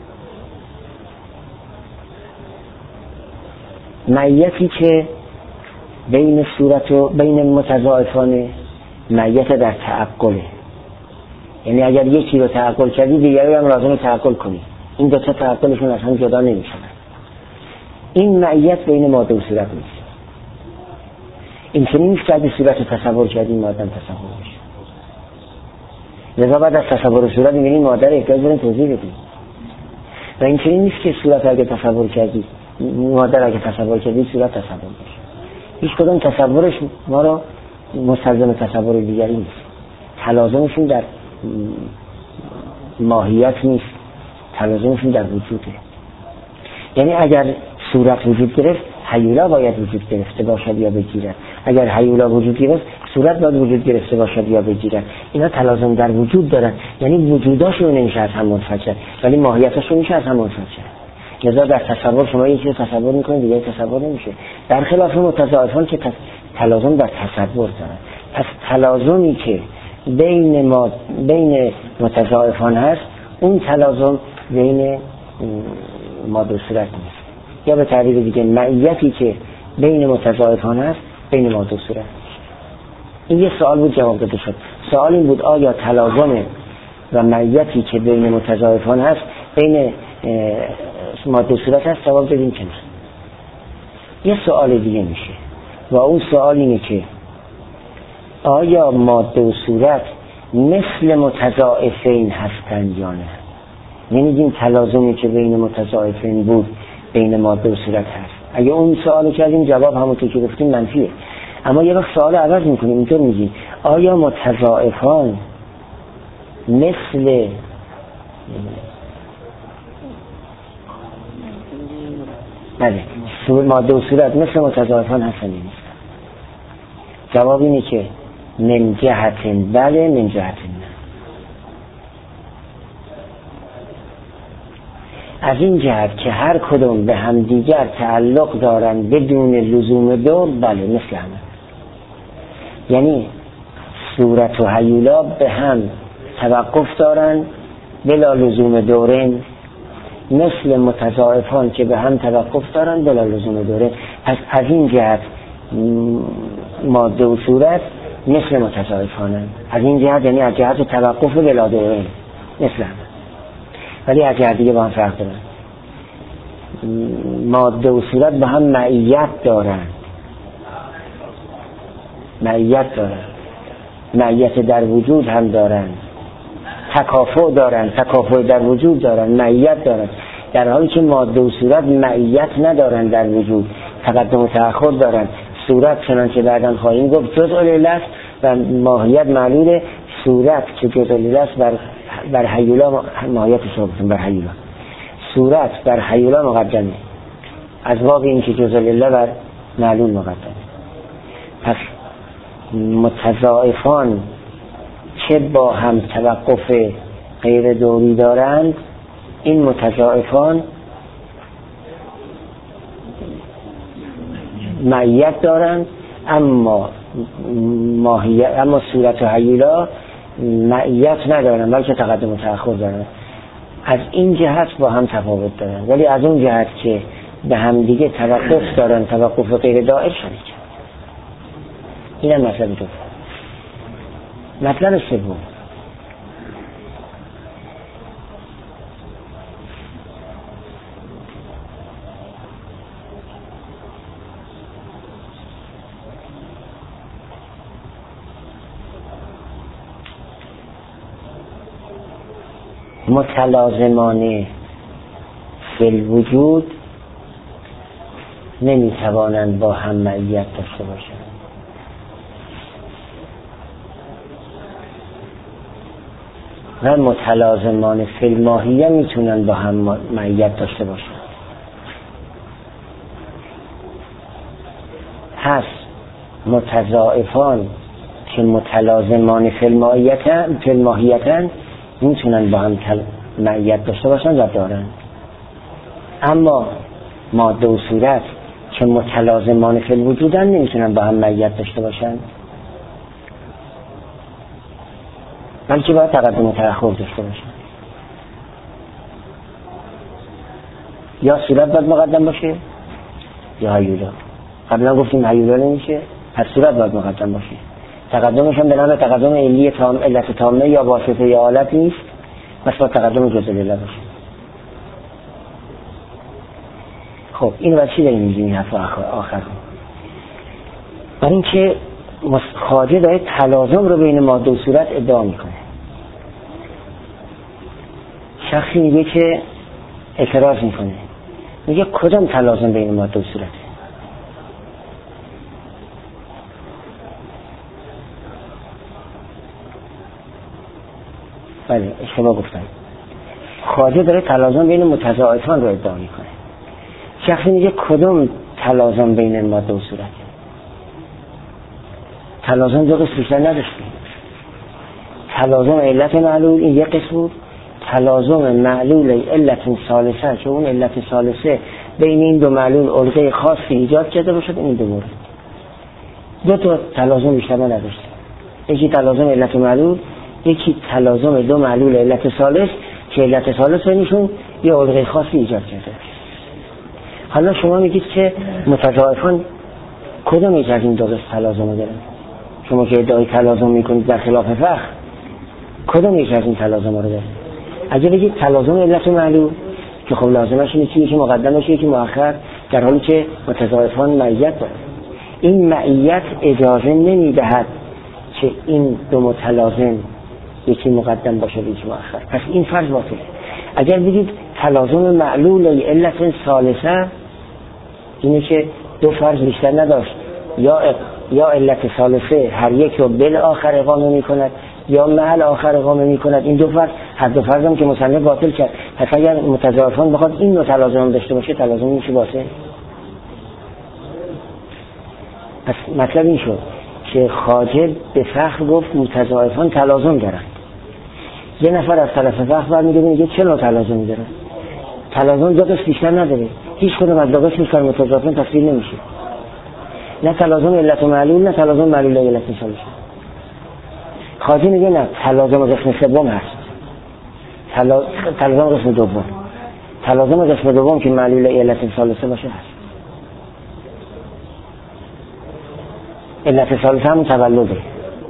معیتی که بین صورت و بین متضاعفان معیت در تعقله. یعنی اگر یکی رو تعقل کردی دیگری هم لازم تعقل کنی، این دو تا تعقلشون از هم جدا نمیشن. این معیت بین ماده و صورت نیست. این چنین نیست که اگه صورت رو تصور کردیم ماده هم تصور میشه. لذا بعد از تصور صورت میبینیم ماده رو احتیاج داریم توضیح بدیم. و این چنین نیست که صورت اگه تصور کردی ماده رو اگه تصور کردی صورت تصور بشه. هیچ کدوم تصورش ما رو مستلزم تصور دیگری نیست. تلازمشون در ماهیت نیست، تلازمشون در وجوده. یعنی اگر صورت وجود گرفت هیولا باید وجود گرفته باشد یا بگیرد، اگر هیولا وجود گرفت صورت باید وجود گرفته باشد یا بگیرد. اینا تلازم در وجود دارن، یعنی وجوداشون نمیشه از هم منفصل کرد ولی ماهیتاشون میشه از هم منفصل کرد. لذا در تصور شما یکی رو تصور میکنید دیگه تصور نمیشه، در خلاف متضاعفان که تلازم در تصور دارن. پس تلازمی که بین متضاعفان هست اون تلازم بین ماده و صورت نیست. یا به تعبیر دیگه معیتی که بین متضاعفان هست بین ماده و صورت. این یه سوال بود جواب داده شد. سوال این بود آیا تلازم و معیتی که بین متضاعفان هست بین ماده و صورت هست؟ جواب دادیم که نه. یه سوال دیگه میشه و اون سوال اینه که آیا ماده و صورت مثل متضاعفین هستند یا نه؟ نمیگیم تلازمی که بین متضاعفین بود بین ماده و صورت هست. اگه اون سوالو کردیم جواب همونطور که گفتیم منفیه. اما یه وقت سوال عوض میکنیم، اینطور میگیم آیا متضاعفان مثل ماده و صورت مثل متضاعفان هستن یا نیستن؟ جواب اینه که من جهتن بله، من جهتن نه. از این جهت که هر کدوم به هم دیگر تعلق دارن بدون لزوم دور، بله مثل همه. یعنی صورت و هیولا به هم توقف دارن بلا لزوم دورین، مثل متضاعفان که به هم توقف دارن بلا لزوم دورین. پس از این جهت ماده و صورت مثل متضاعفانن. از این جهت یعنی از جهت توقف بلا دورین مثل همه، ولی از جهت دیگه با هم فرق دارن. ماده و صورت با هم معیت دارن، معیت در وجود هم دارن، تکافؤ دارن، تکافؤ در وجود دارن، معیت دارن. در حالی که ماده و صورت معیت ندارن در وجود، تقدم و تأخر دارن. صورت چنانچه بعداً خواهیم گفت جزء العله است و ماهیت معلوله. صورت که جزء العله است بر هیولا ماهیتش رو بر هیولا. صورت بر هیولا مقدمه از باب این که جزء العله بر معلول مقدمه. پس متضاعفان چه با هم توقف غیر دوری دارند، این متضاعفان معیت دارند، اما صورت و هیولا معیت ندارن بلکه تقدم و تأخر دارن. از این جهت با هم تفاوت دارن، ولی از اون جهت که به هم دیگه توقف دارن، توقف غیر دائر شریک. اینم مطلب دوم. مطلب سوم متلازمان فی الوجود نمیتوانند با هم معیت داشته باشند. و متلازمان فی الماهیه میتونن با هم معیت داشته باشند. پس متضاعفان که متلازمان فی الماهیتن میتونن با هم معیت داشته باشن و دارن. اما ماده و صورت که متلازمان فی الوجودن نمیتونن با هم معیت داشته باشن، بلکه باید تقدم و تأخر داشته باشن. یا صورت باید مقدم باشه یا هیولا. قبلا گفتیم هیولا نمیشه، پس صورت باید مقدم باشه. تقدمش هم به نام تقدم علی تام، علت تامه یا واسطه یا حالت نیست، پس با تقدم جزء علت باشه. خب اینو بعد چی داریم میگیم این حرف آخر؟ برای اینکه خواجه داره تلازم رو بین ماده و صورت ادعا میکنه. شخصی میگه که اعتراض میکنه، میگه کدام تلازم بین ماده و صورته؟ بله اشتباه گفتم. خواجه داره تلازم بین متضاعفان رو ادعا میکنه. شخصی میگه کدام تلازم بین ماده و صورته؟ تلازم دو قسم بیشتر نداشته. تلازم علت معلول این یک قسم بود، تلازم معلول علت ثالثه که اون علت ثالثه بین این دو معلول الگوی خاصی ایجاد کرده باشد. این دو مورد دو تا تلازم بیشتر نداشته. یکی تلازم علت معلول، یکی تلازم دو معلول علت ثالث که علت ثالث بینشون یه الگوی خاصی ایجاد کرده. حالا شما میگید که متضاعفان کدوم یک از این دو قسم تلازم دارن؟ شما که ادعای تلازم میکنید در خلاف فقه، کدوم یک از این تلازم رو دارن؟ اگه بگید تلازم علت معلول که خب لازمش اینه که یکی مقدم باشه یکی مؤخر، در حالی که متضاعفان معیت دارن. این معیت اجازه نمیدهد که این دو متلازم یکی مقدم باشه یکی مؤخر، پس این فرض باطله. اگر بگید تلازم معلول علت ثالثه، اینه که دو فرض بیشتر نداشت، یا علت ثالثه هر یک رو بالآخر اقامه می کند یا محل آخر اقامه می کند. این دو فرض، هر دو فرض هم که مصنف باطل کرد. پس اگر متضاعفان بخواد این نوع تلازم داشته باشه، تلازم میشه باطل. پس مطلب این شد که خواجه به فخر گفت متضاعفان تلازم دارند. یه نفر از طرف فخر برمیگه میگه چه نوع تلازمی داره؟ تلازم دو قسم بیشتر نداره، هیچ کدوم از دو قسم بیشتر متضاعفان تفسیر نمیشه. نه تلازم علت و معلول نه تلازم معلول علت ثالثه. خواجه میگه نه، تلازم قسم سوم هست، تلازم قسم دوم. تلازم قسم دوم که معلول علت ثالثه باشه هست. علت ثالثه همون تولده،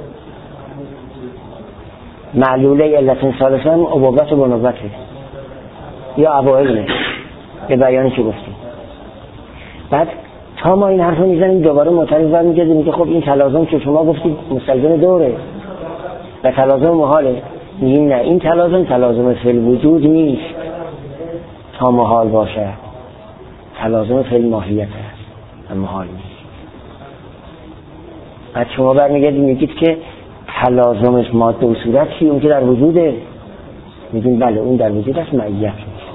معلول علت ثالثه هم ابوت و بنوبته یا ابوئل به بیانی که گفتیم. بعد تا ما این حرف رو میزنیم دوباره معترض برمیگردیم که خب این تلازم که شما گفتید مستلزم دوره و تلازم محاله. میگیم نه، این تلازم فی الوجود نیست تا محال باشه، تلازم فی الماهیت هست و محال نیست. بعد شما برمیگردیم میگید که تلازمش ماده و صورت چی؟ اون که در وجوده. میگیم بله اون در وجود است، معیت نیست.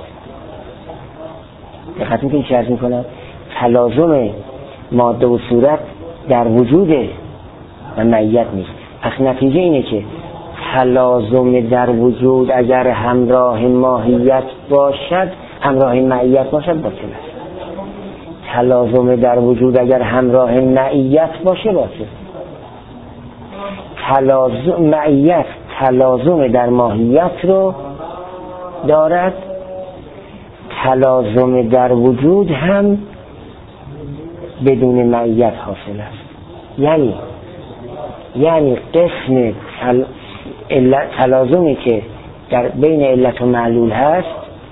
دقت میکنید چه عرض میکنم؟ تلازم ماده و صورت در وجوده و معیت نیست. پس نتیجه اینه که تلازم در وجود اگر همراه ماهیت باشد، همراه معیت باشد باطل است. تلازم در وجود اگر همراه معیت باشه باطل. معیت تلازم در ماهیت رو دارد، تلازم در وجود هم بدون معیت حاصل است. یعنی قسم تلازمی که در بین علت و معلول هست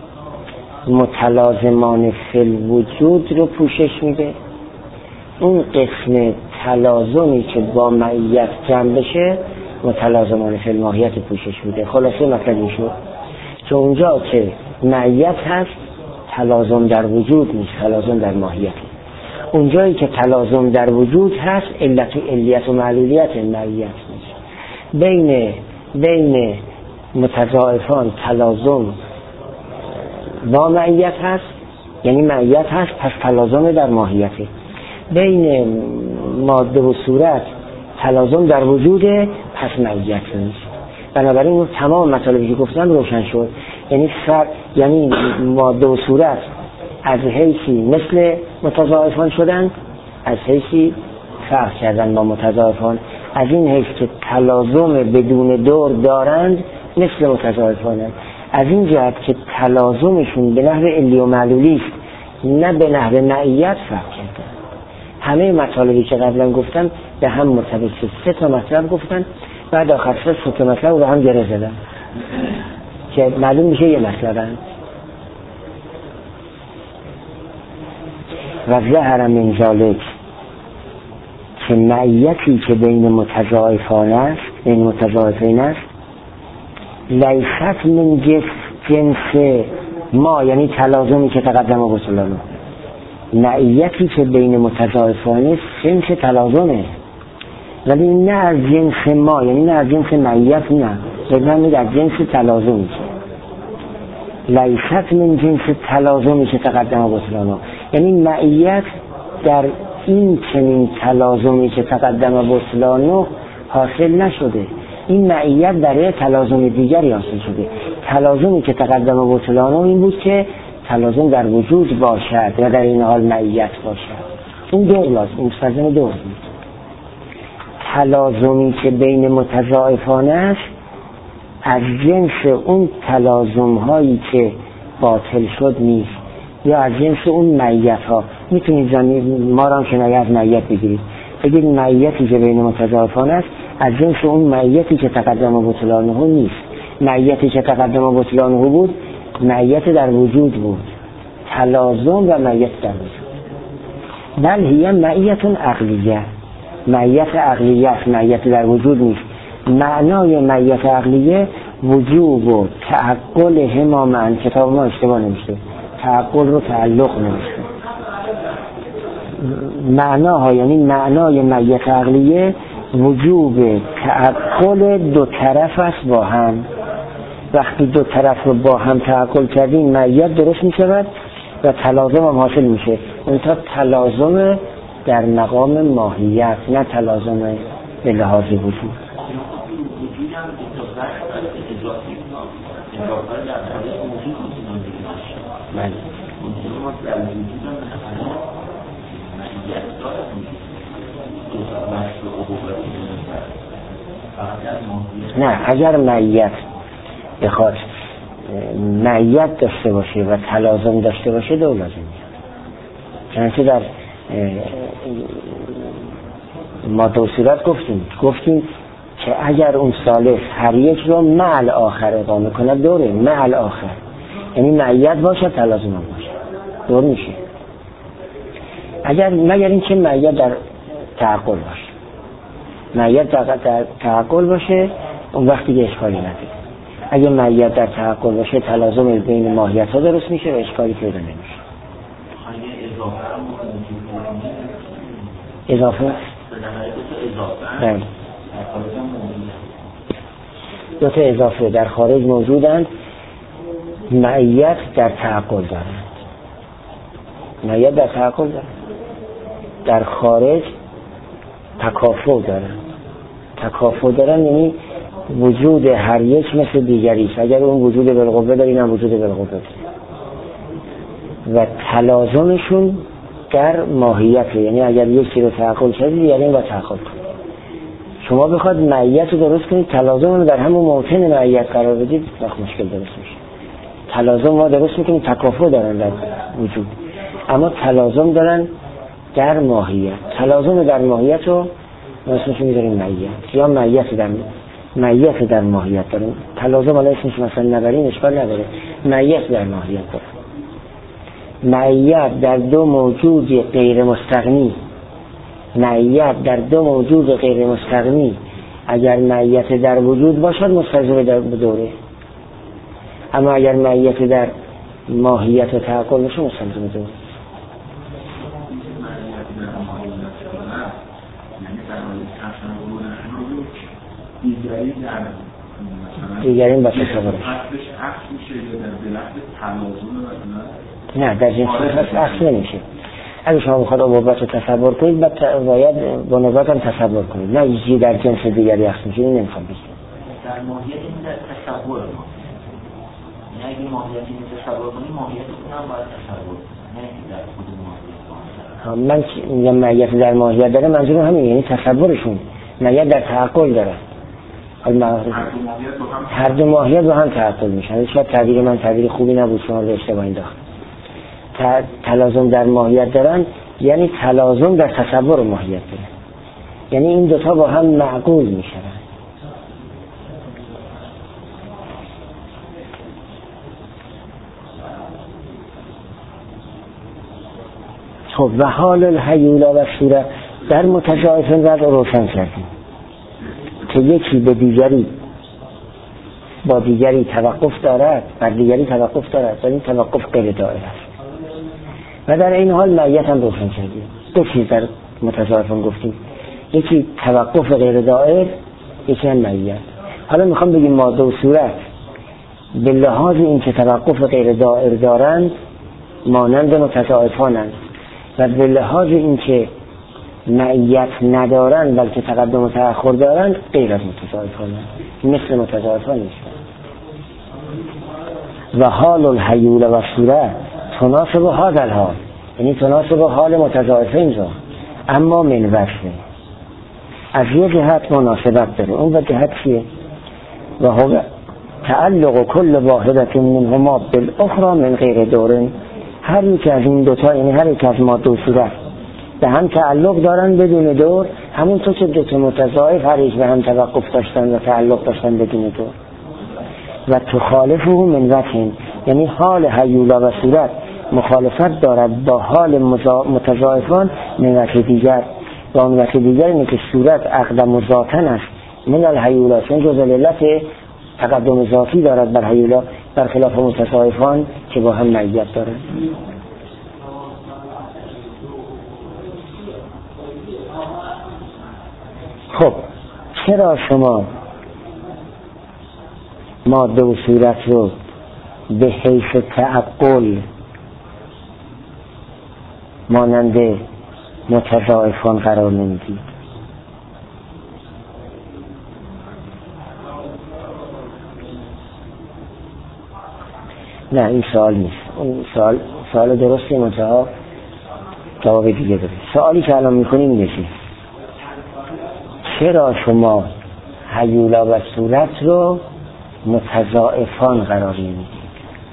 متلازمان فی الوجود رو پوشش میده. اون قسم تلازمی که با معیت جمع بشه متلازمان فی الماهیت پوشش میده. خلاصه مطلب این شد که اونجا که معیت هست تلازم در وجود نیست، تلازم در ماهیت. اونجایی که تلازم در وجود هست علیت و معلولیت معیت نیست. بین متضاعفان تلازم با معیت هست، یعنی معیت هست پس تلازم در ماهیته. بین ماده و صورت تلازم در وجوده پس معیت نیست. بنابراین اون تمام مطالبی که گفتم روشن شد. یعنی ماده و صورت از حیثی مثل متضاعفان شدن، از حیثی فرق کردن با متضاعفان، از این حیث که تلازم بدون دور دارند مثل متضاعفانند، از این جهت که تلازمشون به نحو علی و معلولی است نه به نحو معیت فرق کردن. همه مطالبی که قبلا گفتم به هم مرتبط شد. 3 تا مطلب گفتن، بعد آخر 3 تا مطلب رو به هم گره زدن که معلوم میشه یه مطلبن. و ظهر من ذلک که معیتی که بین متضاعفین است لیست من جنس ما، یعنی تلازمی که تقدم و بطلانه. معیتی که بین متضاعفین است جنس تلازمه، ولی نه از جنس ما، یعنی نه از جنس معیت، نه بلکه از جنس تلازمی که لیست من جنس تلازمی که تقدم و بطلانه، یعنی معیت در این چنین تلازمی که تقدم و بطلانه حاصل نشده. این معیت برای تلازم دیگری حاصل شده. تلازمی که تقدم و بطلانه این بود که تلازم در وجود باشد و در این حال معیت باشد. اون دور لازم، اون مستلزم دور بود. تلازمی که بین متضاعفان است از جنس اون تلازم هایی که باطل شد نیست، یا از جنس اون معیت ها. میتونید زمین ما را هم کنایه از معیت بگیرید، بگید معیتی که بین متضاعفان است از جنس اون معیتی که تقدم و بطلانه نیست. معیتی که تقدم و بطلانه بود معیت در وجود بود، تلازم و معیت در وجود. بل هی معیت عقلیه، معیت عقلیه است، معیت در وجود نیست. معنای معیت عقلیه وجوب و تعقل هما معا. کتاب ما اشتباه نمیشه، تعقل رو تعلق نمیشه. معناها یعنی معنای معیت عقلیه وجوب تعقل دو طرف است با هم. وقتی دو طرف رو با هم تعقل کردیم معیت درست می شود و تلازم هم حاصل میشه. اونتا تلازم در مقام ماهیت، نه تلازم به لحاظ وجود. نه، اگر معیت بخواد معیت داشته باشه و تلازم داشته باشه دو لازم میاد. چنانچه در ما دو صورت گفتیم که اگر اون ثالث هر یک رو مع الاخر اقامه کنه دوره، مع الاخر یعنی معیت باشه تلازم هم باشه دور میشه. مگر این که معیت در تعقل باشه، معیت در تعقل باشه اون وقتی که اشکالی نداره. اگه معیت در تعقل باشه تلازم بین ماهیت ها درست میشه و اشکالی پیدا نمیشه. اضافه بله، دو تا اضافه در خارج موجودند، معیت در تعقل دارند. معیت در تعقل دارند، در خارج تکافؤ دارند. تکافؤ دارند یعنی وجود هر یک مثل دیگری است. اگر اون وجود بالقوه داره اینم وجود بالقوه داره و تلازمشون در ماهیت، یعنی اگر یکی رو تعقل شدید یعنی این با تعقل کنید. شما بخواد معیت رو درست کنید تلازم رو در همون موطن معیت قرار بدید وقت مشکل درست میشه. تلازم ما درست میکنیم تکافؤ دارن در وجود، اما تلازم دارن در ماهیت. تلازم در ماهیت رو اسمش میذاریم معیت، یا معیت در ماهیت داریم. تلازم حالا اسمش مثلا نبریم اشکال نداره، معیت در ماهیت داریم. معیت در دو موجود غیر مستغنی، معیت در دو موجود غیر مستغنی اگر معیت در وجود باشد مستلزم در دوره، اما اگر معیت در ماهیت و تعقل باشه مستلزم دوره. دیگری این بسه خبرش نه در جنسی هست اخص نمیشه. اگه شما بخواد عبوبت رو تصور کنید باید با نوبت هم تصور کنید، نه ایجی در جنس دیگری اخص میشه. این نمیخوام بگید در ماهیت این در تصور ما، نه اگه ماهیت این تصور کنید ماهیت هم باید تصور کنید، نه اینکه در خود ماهیت. من میگم معیت در ماهیت داره، منظورم همین، یعنی تصورشون معیت در تعقل داره. هر دو ماهیت با هم تعقل میشن. شاید تعبیر من تعبیر خوبی نبود، شما رو اشتباه انداخت. تلازم در ماهیت دارن یعنی تلازم در تصور ماهیت داره، یعنی این دوتا با هم معقول می شوند. خب و حال الهیولا و صورت در متضاعفین رو روشن کردیم که یکی به دیگری با دیگری توقف دارد، بر دیگری توقف دارد و این توقف غیر دائر است. و در این حال معیت هم روشن کردیم. دو چیز در متضاعفین گفتیم، یکی توقف غیر دائر، یکی هم معیت. حالا میخوام بگیم ماده و صورت به لحاظ این که توقف غیر دائر دارند مانند متضاعفانند و به لحاظ این که معیت ندارند بلکه تقدم و تأخر دارند غیر از متضاعفانند، مثل متضاعفان نیستند. و حال الهیول و صورت تناسب هذا الحال، یعنی تناسب حال متضاعفین را، اما من وصفه از یه جهت مناسبت داره. اون به جهت چیه؟ و هو تعلق کل واحدت منهما بالاخرى من غیر دور. هر یک از این دوتا، یعنی هر یک از ماده و صورت به هم تعلق دارن بدون دور، همونطور که دوتا متضاعف هر یک به هم توقف داشتن و تعلق داشتن بدون دور. و تخالفه من وجه، یعنی حال هیولا و صورت مخالفت دارد با حال متضاعفان من وجه دیگر. و اون وجه دیگر اینه که صورت اقدم ذاتن است من الهیولا، چون جز علت تقدم ذاتی دارد بر هیولا، برخلاف متضاعفان که با هم معیت دارد. خب چرا شما ماده و صورت رو به حیث تعقل مانند متضاعفان قرار نمیدید؟ نه این سوال نیست، اون سوال درستی منتها جواب دیگه داره. سوالی که الان میکنیم اینه که چرا شما هیولا و صورت رو متضاعفان قرار نمیدید؟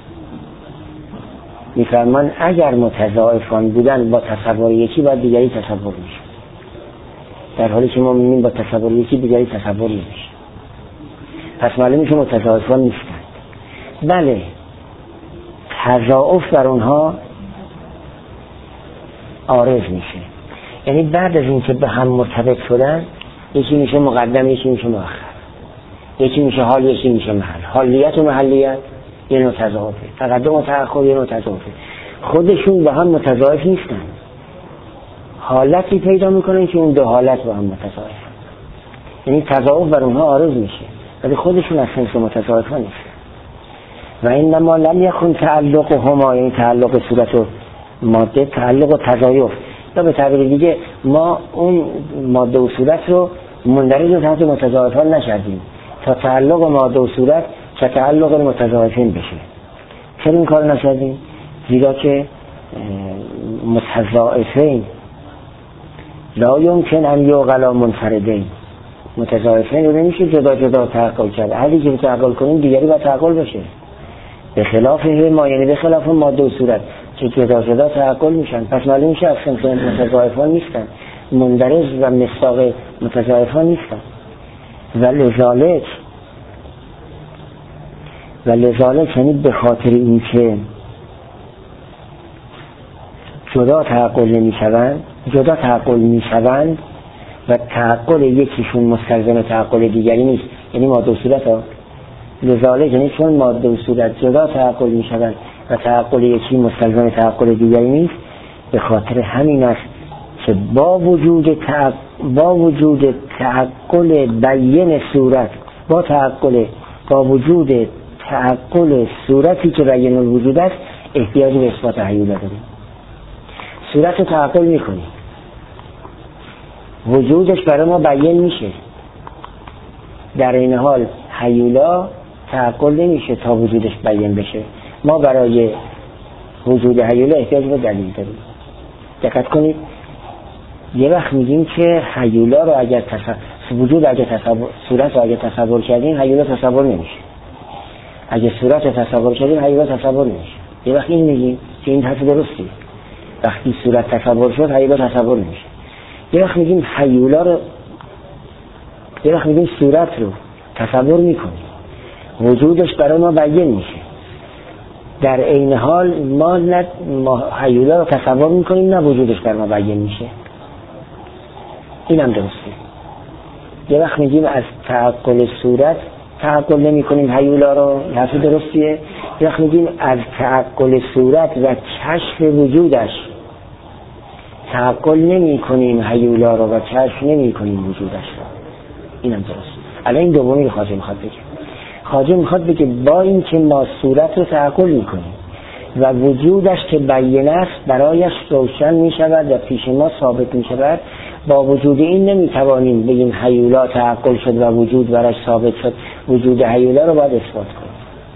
میفرمان اگر متضاعفان بودن با تصور یکی باید دیگری تصور میشه، در حالی که ما میبینیم با تصور یکی دیگری تصور نمیشه، پس معلومه که متضاعفان نیستن. بله تضاعف بر اونها عارض میشه، یعنی بعد از این که به هم مرتبط شدن یکی میشه مقدم یکی میشه مؤخر، یکی میشه حال یکی میشه محل. حالیت و محلیت یه نوع تضاعفه، تقدم و تأخر یه نوع تضاعفه. خودشون با هم متضاعف نیستن، حالتی پیدا میکنن که اون دو حالت با هم متضاعفن، یعنی تضاعف بر اونها عارض میشه ولی خودشون اصلا متضاعف نیستن. و اینما لم یکن تعلق هما، یعنی تعلق صورت و ماده تعلق و تضاعف، یا به تعبیر دیگه ما اون ماده و صورت رو مندرج تحت متضاعفان نشدیم تا تعلق ماده و صورت که تعلق متضاعفین بشه. چرا این کار نشدیم؟ زیرا که متضاعفین لا یمکن ان یعقلا منفردین، متضاعفین رو نمیشه جدا جدا تعقل کرد. هر که تعقل کنیم دیگری باید تعقل بشه، به خلاف ما، یعنی به خلاف ماده و صورت که جدا جدا تعقل میشن. پس معلوم میشه اصلا که متضاعفان نیستن، مندرج و مصداق متضاعفان نیستن. و لذالک یعنی به خاطر این که جدا تعقل میشوند و تعقل یکیشون مستلزم تعقل دیگری نیست، یعنی ماده و صورت ها. لذالک یعنی چون ماده و صورت جدا تعقل میشوند و تعقل یکی مستلزم تعقل دیگری نیست، به خاطر همین است که با وجود تعقل بیان صورت، با وجود تعقل صورتی که بیان الوجود است احتیاج به اثبات هیولا داریم. صورت رو تعقل میکنیم، وجودش برای ما بیان میشه، در این حال هیولا تعقل نمیشه تا وجودش بیان بشه. ما برای وجود هیولا احتیاج به دلیل داریم. دقت کنید، یه وقت میگیم که هیولا رو اگر صورت رو اگر تصور کردیم هیولا تصور نمیشه، اگر صورت رو تصور کردیم هیولا تصور نمیشه. یه وقت این میگیم که این حرف درستی، وقتی صورت تصور شد هیولا تصور نمیشه. یه وقت میگیم هیولا رو، یه وقت میگیم صورت رو تصور میکنیم، وجودش برای ما بیان میشه. در عین حال ما هیولا رو تصور میکنیم، نه وجودش برای ما بیان میشه. اینم درسته. یه وقت میگیم از تعقل صورت تعقل نمی کنیم هیولا رو، حرف درستیه. یه وقت میگیم از تعقل صورت و کشف وجودش تعقل نمی کنیم هیولا رو و کشف نمی کنیم وجودش رو. اینم درست. الان این دومی رو خواجه میخواد بگه. خواجه میخواد بگه با این که ما صورت رو تعقل میکنیم و وجودش که بیان است برایش روشن میشود و پیش ما ثابت میشود، با وجود این نمیتوانیم بگیم هیولا تعقل شد و وجود برایش ثابت شد. وجود هیولا رو باید اثبات کنیم.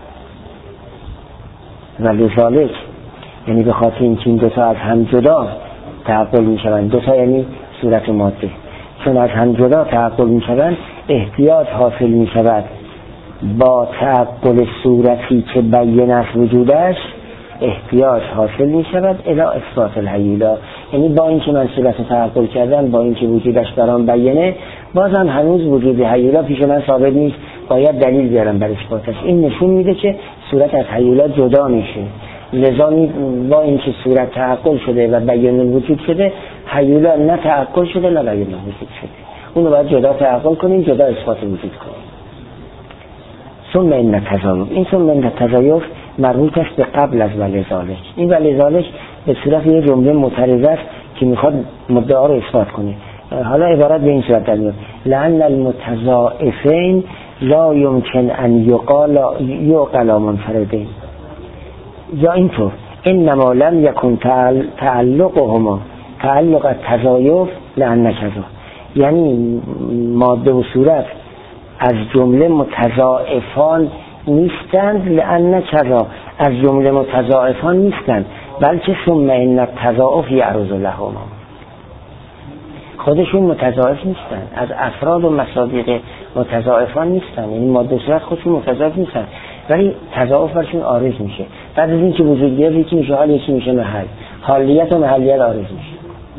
و لذالک یعنی به خاطر اینکه این دوتا از هم جدا تعقل میشوند، دوتا یعنی صورت و ماده، چون از هم جدا تعقل میشوند احتیاط حاصل میشود با تعقل صورتی که بیان است وجودش، احتیاج حاصل می شود الی اثبات الهیولا. یعنی با اینکه من صورت رو تعقل کردم، با اینکه وجودش برام بیانه، بازم هنوز وجود هیولا پیش من ثابت نیست، باید دلیل بیارم بر اثباتش. این نشون میده که صورت از هیولا جدا میشه. لذا با اینکه صورت تعقل شده و بیان وجود شده، هیولا نه تعقل شده نه بیان وجود شده. اون رو باید جدا تعقل کنیم، جدا اثبات وجود کنیم. ثم ان التزایف، این ثم ان التزایف مربوط است به قبل از ولذالک. این ولذالک به صورت یه جمله معترضه است که میخواد مدعا رو اثبات کنه. حالا عبارت به این صورت در میاد: لأن المتضاعفین لا يمكن ان يعقل منفردین. یا اینطور انما لم يكن تعلقهما تعلق التضایف لأن کذا، یعنی ماده و صورت از جمله متضاعفان نیستند، لأن کذا از جمله متضاعفان نیستند، بلکه ثم ان التضاعف یعرض لهما، خودشون متضاعف نیستند، از افراد و مصادیق متضاعفان نیستند. یعنی ماده و صورت خودشون متضاعف نیستند، ولی تضاعف برشون عارض میشه. بعد از اینکه وجود گرفت یکی میشه حال، یکی میشه محل، حالیت و محلیت عارض میشه،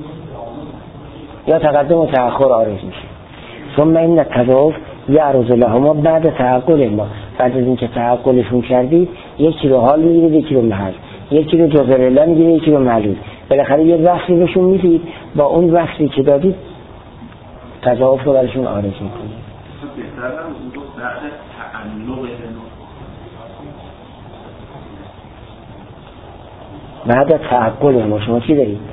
یا تقدم و تأخر عارض میشه. ثم ان التضاعف یعرض لهما بعد تعقل ما، بعد از اینکه تعقلشون کردید یکی رو حال میگیرید، یکی رو محل، یکی رو جزء علت میگیرید، یکی رو معلول، بالاخره یه وصفی بهشون میدید، با اون وصفی که دادید تضاعف رو برشون عارض میکنید. بعد تعقل ما شما چی دارید؟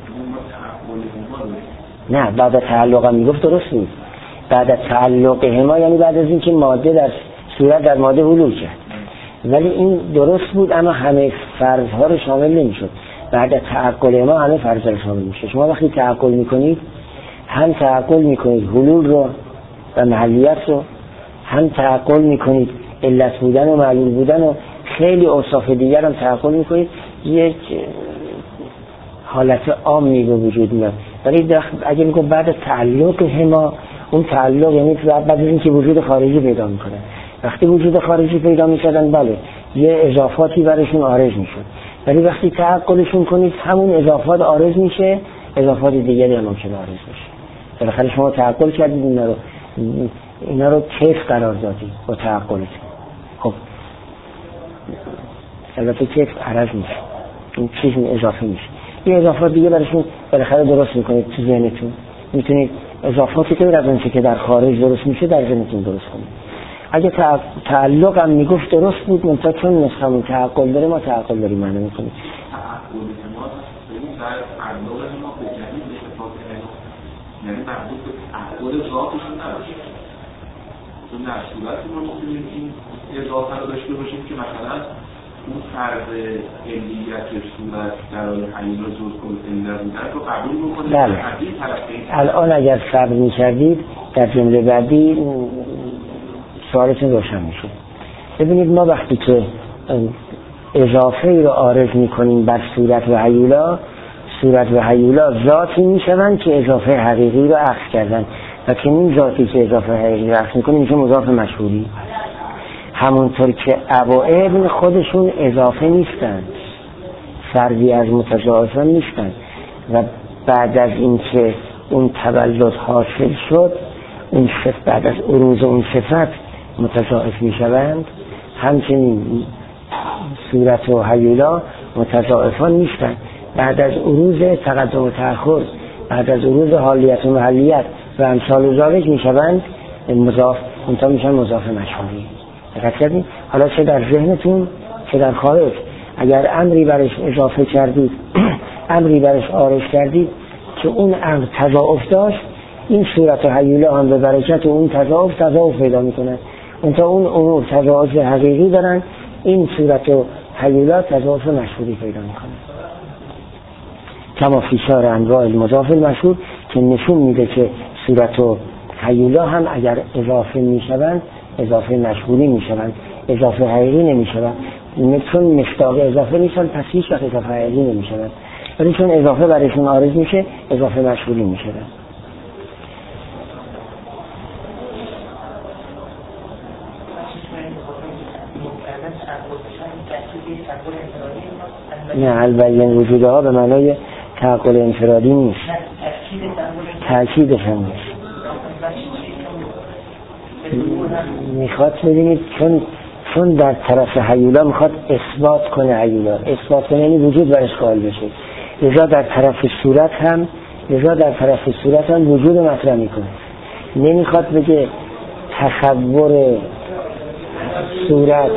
نه، بعد تعلق هم میگفت درست نیست. بعد تعلق ما یعنی بعد از اینکه ماده در صورت در ماده حلول کرد، ولی این درست بود اما همه فرضها رو شامل نمیشد. بعد تعقل ما همه فرضها رو شامل میشه. شما وقتی تعقل میکنید هم تعقل میکنید حلول رو و محلیت رو، هم تعقل میکنید علت بودن و معلول بودن و خیلی اوصاف دیگر هم تعقل میکنید، یک حالت عامی به وجود میاد. ولی اگه میگم بعد تعلق ما، اون تعلق یعنی بعد از اینکه وجود خارجی پیدا میکنه. وقتی وجود خارجی پیدا میکردن بله یه اضافاتی برشون عارض میشد، ولی وقتی تعقلشون کنید همون اضافات عارض میشه، اضافات دیگری هم ممکنه عارض بشه. بالاخره شما تعقل کردید اینا رو کیف قرار دادید با تعقلتون. خب البته کیف عرض میشه، این چیز اضافه میشه، یه اضافات دیگه برشون بالاخره درست میکنید تو ذهنتون. میتونید اضافاتی که از اون که در خارج درست میشه در ذهنتون درست کنید. اگه تعلق هم میگفت درست بود، منتها چون نسخمون تعقل داره ما تعقل داریم معنی میکنید. یعنی مربوط به تعقل ذاتشون نباشه، چون در صورتی ما میتونیم این اضافه رو داشته باشیم که مثلا اون فرض علیت صورت درای حیل و جز کل علت بودن رو قبول بکنیم. بله. الان اگر فرض میکردید در جمله بعدی سوالتون روشن میشه. ببینید ما وقتی که اضافه ای رو عارض میکنیم بر صورت و حیولا، صورت و حیولا ذاتی میشوند که اضافه حقیقی رو عکس کردن و که این ذاتی که اضافه حقیقی رو عکس میکنیم میشه مضاف مشهوری. همونطور که ابا ابن خودشون اضافه نیستن، فردی از متضاعفان نیستن، و بعد از اینکه اون تولد حاصل شد اون صفت بعد از عروض اون صفت متضاعف می شوند، همچنین صورت و هیولا متضاعفان نیستند. بعد از عروض تقدم و تأخر، بعد از عروض حالیت و محلیت و امثال ذالک می شوند مضاف، اونتا میشن مضاف مشهوری. دقت کردید؟ حالا چه در ذهنتون چه در خارج اگر امری برش اضافه کردید امری برش آرش کردید که اون امر تضاعف داشت، این صورت و هیولا هم به برکت اون تضاعف پیدا میکنن. اونتا اون امور تضاعف حقیقی دارن، این صورت و هیولا تضاعف مشهوری پیدا میکنن. کما فی سایر انواع المضاف المشهور که نشون میده که صورت و هیولا هم اگر اضافه میشوند اضافه مشهوری میشوند، اضافه حقیقی نمیشوند. چون مصداق اضافه نیستن پس هیچ وقت اضافه حقیقی نمیشوند، ولی چون اضافه برایشون عارض میشه اضافه مشهوری میشوند. نه البین وجودها به معنای تعقل انفرادی نیست، تأکیدش هم نیست. میخواد ببینید چون در طرف هیولا میخواد اثبات کنه، هیولا اثبات کنه یعنی وجود برش قائل بشه، لذا در طرف صورت هم وجود مطرح میکنه. نمیخواد بگه تصور صورت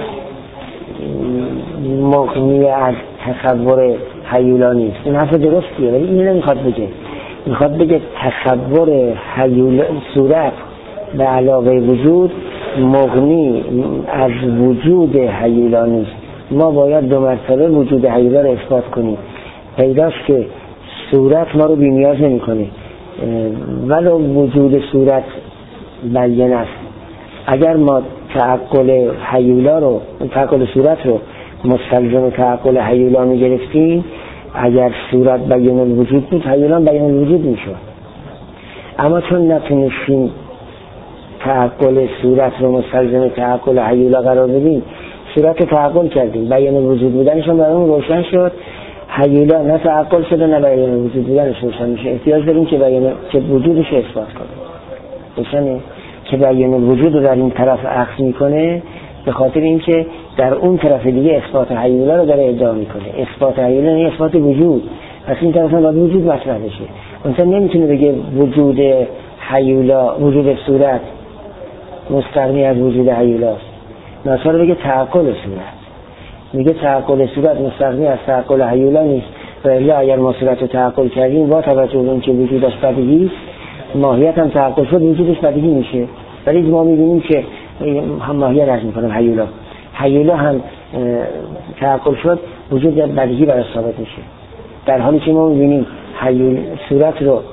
مغنی از تصور هیولا نیست. این حرف درستیه ولی این نمیخواد بگه. میخواد بگه تصور هیولا صورت به علاوه وجود مغنی از وجود هیولا نیست. ما باید دو مرتبه وجود هیولا رو اثبات کنیم. پیداست که صورت ما رو بی‌نیاز نمی‌کنه، ولو وجود صورت بیان است. اگر ما تعقل هیولا رو، تعقل صورت رو مستلزم تعقل هیولا می‌گرفتیم، اگر صورت بیان الوجود بود هیولا بیان الوجود می‌شد. اما چون نتونستیم تعقل صورت رو مستلزم تعقل هیولا قرار بدیم، صورت تعقل کردیم، بیان وجود بودنشون برامون روشن شد. هیولا نه تعقل شده نه بیان وجود بودنش روشن میشه. احتیاج داریم که وجودش رو اثبات کنیم. روشنه که بیان وجود رو در این طرف اخذ میکنه، به خاطر اینکه در اون طرف دیگه اثبات هیولا رو داره ادعا میکنه. اثبات هیولا نه اثبات وجود، پس این طرف هم باید وجود مطرح بشه. اونتا نمیتونه بگه وجود هیولا، وجود صورت مستغنی از وجود هیولاست. ناصر بگه تعقل صورت، میگه تعقل صورت مستغنی از تعقل هیولا نیست. و الا اگر ما صورت رو تعقل کردیم با توجه به اینکه وجودش بدیهی است، ماهیت هم تعقل شد وجودش بدیهی میشه. ولی ما میبینیم که هم ماهیت عرض میکنم هیولا هم تعقل شد وجود بدیهی برای ثابت میشه. در حالی که ما میبینیم صورت رو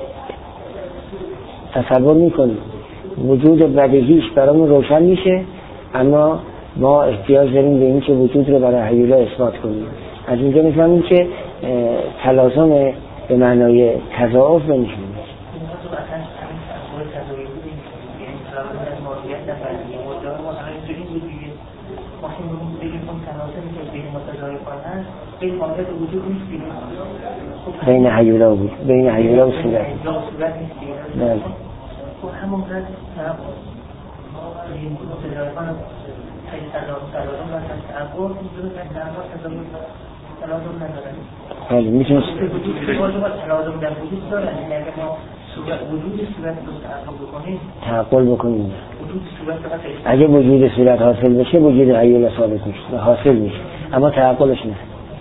تصور میکنیم وجود بدیهیش برامون روشن میشه، اما ما احتیاج داریم به این که وجود رو برای هیولا اثبات کنیم. از اینجا میفهمیم که تلازم به معنای تضاعف بنشونه. بین هیولا بود، بین هیولا و صورت. نه همون قد این متضایقان خیلی تلازم و تعقل می‌دونه که تلازم ندارن. بله میتونه تلازم در وجود دارن. یعنی اگه ما وجود صورت رو تعقل بکنیم، اگه وجود صورت حاصل بشه وجود هیولا ثابت میشه، حاصل میشه، اما تعقلش نه.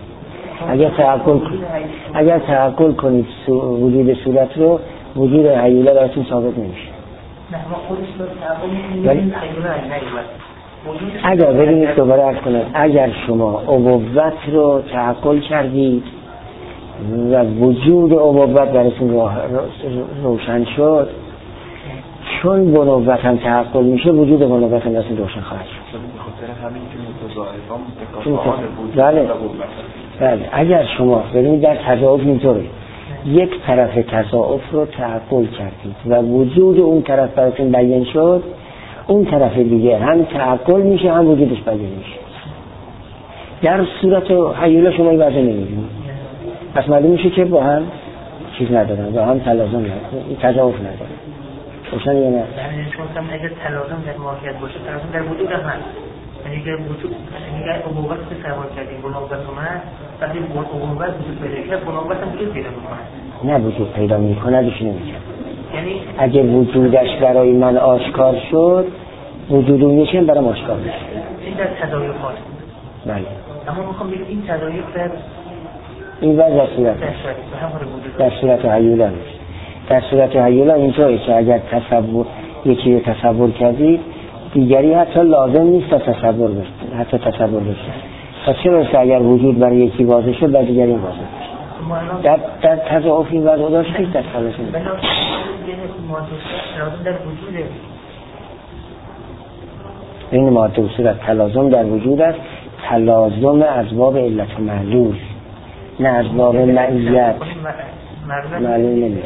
اگر تعقل کنید وجود صورت رو، وجود هیولا براتون ثابت نمیشه. اگر ببینید دوباره عرض کنم، اگر شما ابوت رو تعقل کردید و وجود ابوت براتون روشن شد، چون بنوت هم تعقل میشه وجود بنوت هم براتون روشن خواهد شد. بخاطر همین که متضاعفان بله اگر شما ببینید در تضاعف اینطوره، یک طرف تضاعف رو تعقل کردید و وجود اون طرف براتون بیان شد، اون طرف دیگه هم تعقل میشه هم وجودش بیان میشه. در صورت هیولا شما این وضع نمیدونید، پس معلوم میشه که با هم چیز ندارن و هم تلازم ندارن، تضاعف ندارن. روشن یا نه؟ یعنی شما مثلا اگه تلازم در ماهیت باشه، تلازم در وجود هم هست. یعنی اگه وجود، یعنی اگه ابوت که سوال کردیم بنابرای اومد، وقتی ابوت وجود پیدا کرد، بنابرای هم وجود پیدا میکنه. نه وجود پیدا میکندش نمیشه. یعنی اگه وجودش برای من آشکار شد، وجود اون یکی هم برام آشکار میشه. این در تضایف هست. بله. اما میخوام بگم این تضایف در این وضع در صورت هیولا نیست. در صورت هیولا اینطوری که اگر یکی رو تصور کردید، دیگری حتی لازم نیست تا تصور بشه. پس چه برسه اگر وجود برای یکی واضح شد، بر دیگری واضح بشه. در تضاعف این وضع داشت نیست در خلاص نیست. این ماده و صورت تلازم در وجود است، تلازم اسباب علت معلول، نه اسباب معیت. معلول نمیره.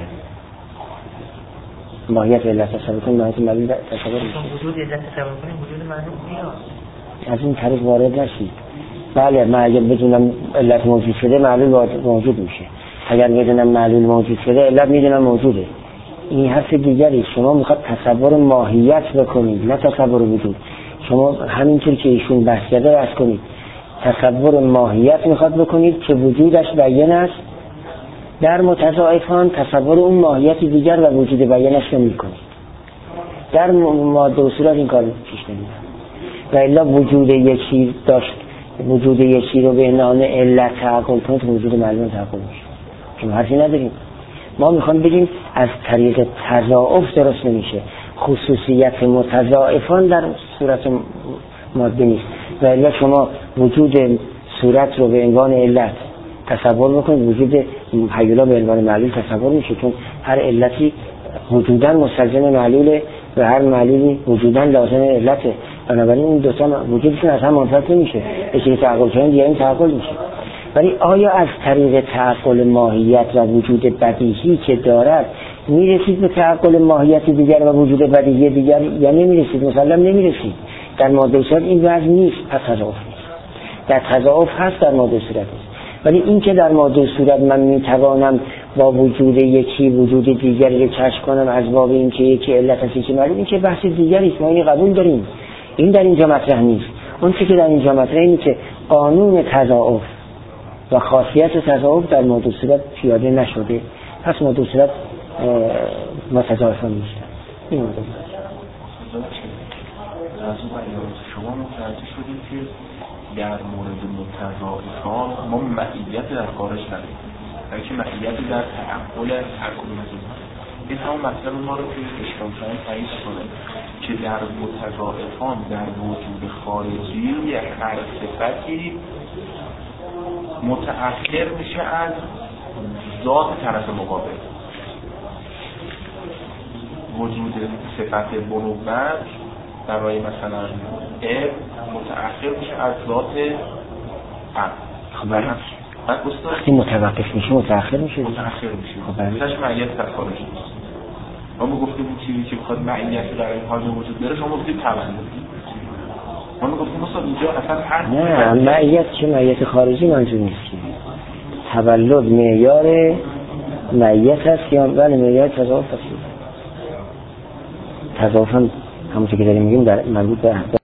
ماهیت علت تصور کنیم، ماهیت معلول تصور میشه. وجود علت تصور کنیم، وجود معلول میاد. از این طریق وارد نشید. بله، من اگر بدونم علت موجود شده، معلول موجود میشه. اگر بدونم معلول موجود شده، علت میدونم موجوده. این حرف دیگری. شما میخواد تصور ماهیت بکنید، نه تصور وجود. شما همینطور که ایشون بحث کرده بحث کنید. تصور ماهیت میخواد بکنید که وجودش بیان است. در متضاعفان تصور اون ماهیت دیگر و وجود بیانش رو میکنید. در ماده و صورت این کار پیش نمیره. و الا وجود یکی داشت، وجود یکی رو به نام علت تعقل کنید، وجود معلوم تعقل میشه. چون حرفی نداریم. ما میخوام بگیم از طریق تضاعف درست نمیشه. خصوصیت متضاعفان در صورت ماده نیست. و الا شما وجود صورت رو به عنوان علت تصور میکنید، وجود هیولا به عنوان معلول تصور میشه، چون هر علتی وجوداً مستلزم معلوله و هر معلولی وجوداً لازم علته. بنابراین این دوتا وجودشون از هم منفصل نمیشه. یکی تعقل کنید، دیگری تعقل میشه. ولی آیا از طریق تعقل ماهیت و وجود بدیهی که دارد میرسید به تعقل ماهیت دیگر و وجود بدیهی دیگر یا نمیرسید؟ مسلم نمیرسید. در ماده صورت این وضع نیست، پس تضاعف نیست. در تضاعف هست، در ماده صورت نیست. ولی این که در ماده صورت من میتوانم با وجود یکی وجود دیگری رو کشف کنم از باب این که یکی علت است یکی معلول، این که بحث دیگری است، ما اینو قبول داریم. این در اینجا مطرح نیست. اون چیزی که در اینجا مطرح اینه که قانون تضاعف و خاصیت تضاعف در ماده صورت پیاده نشده، پس ماده صورت متضاعفان نیست. این مورد از شما متوجه شدیم که در مورد متضاعفان ما معیت در خارج نداریم، بلکه معیت در تعقل هر کدوم از اینها. این همون مطلب ما رو که اشکال شاید تایید کنه که در متضاعفان در وجود خارجی هر صفتی متأخر میشه از ذات طرف مقابل. وجود صفت بنوبت برای مثلا اب متأخر میشه از ذات اب. خب وقتی متوقف میشه متأخر میشه. خب مثلش معیت در خارج نیست. ما گفتیم چیزی که بخواد معیت در این حال وجود داره، شما گفتید تولد. ما گفتیم مثلا اینجا اصلا هر نه معیت که معیت خارجی منظور نیست. تولد معیار معیت هست یا ولی معیار تضاعف هست. تضاعف هم همونطور که داریم میگیم در مربوط به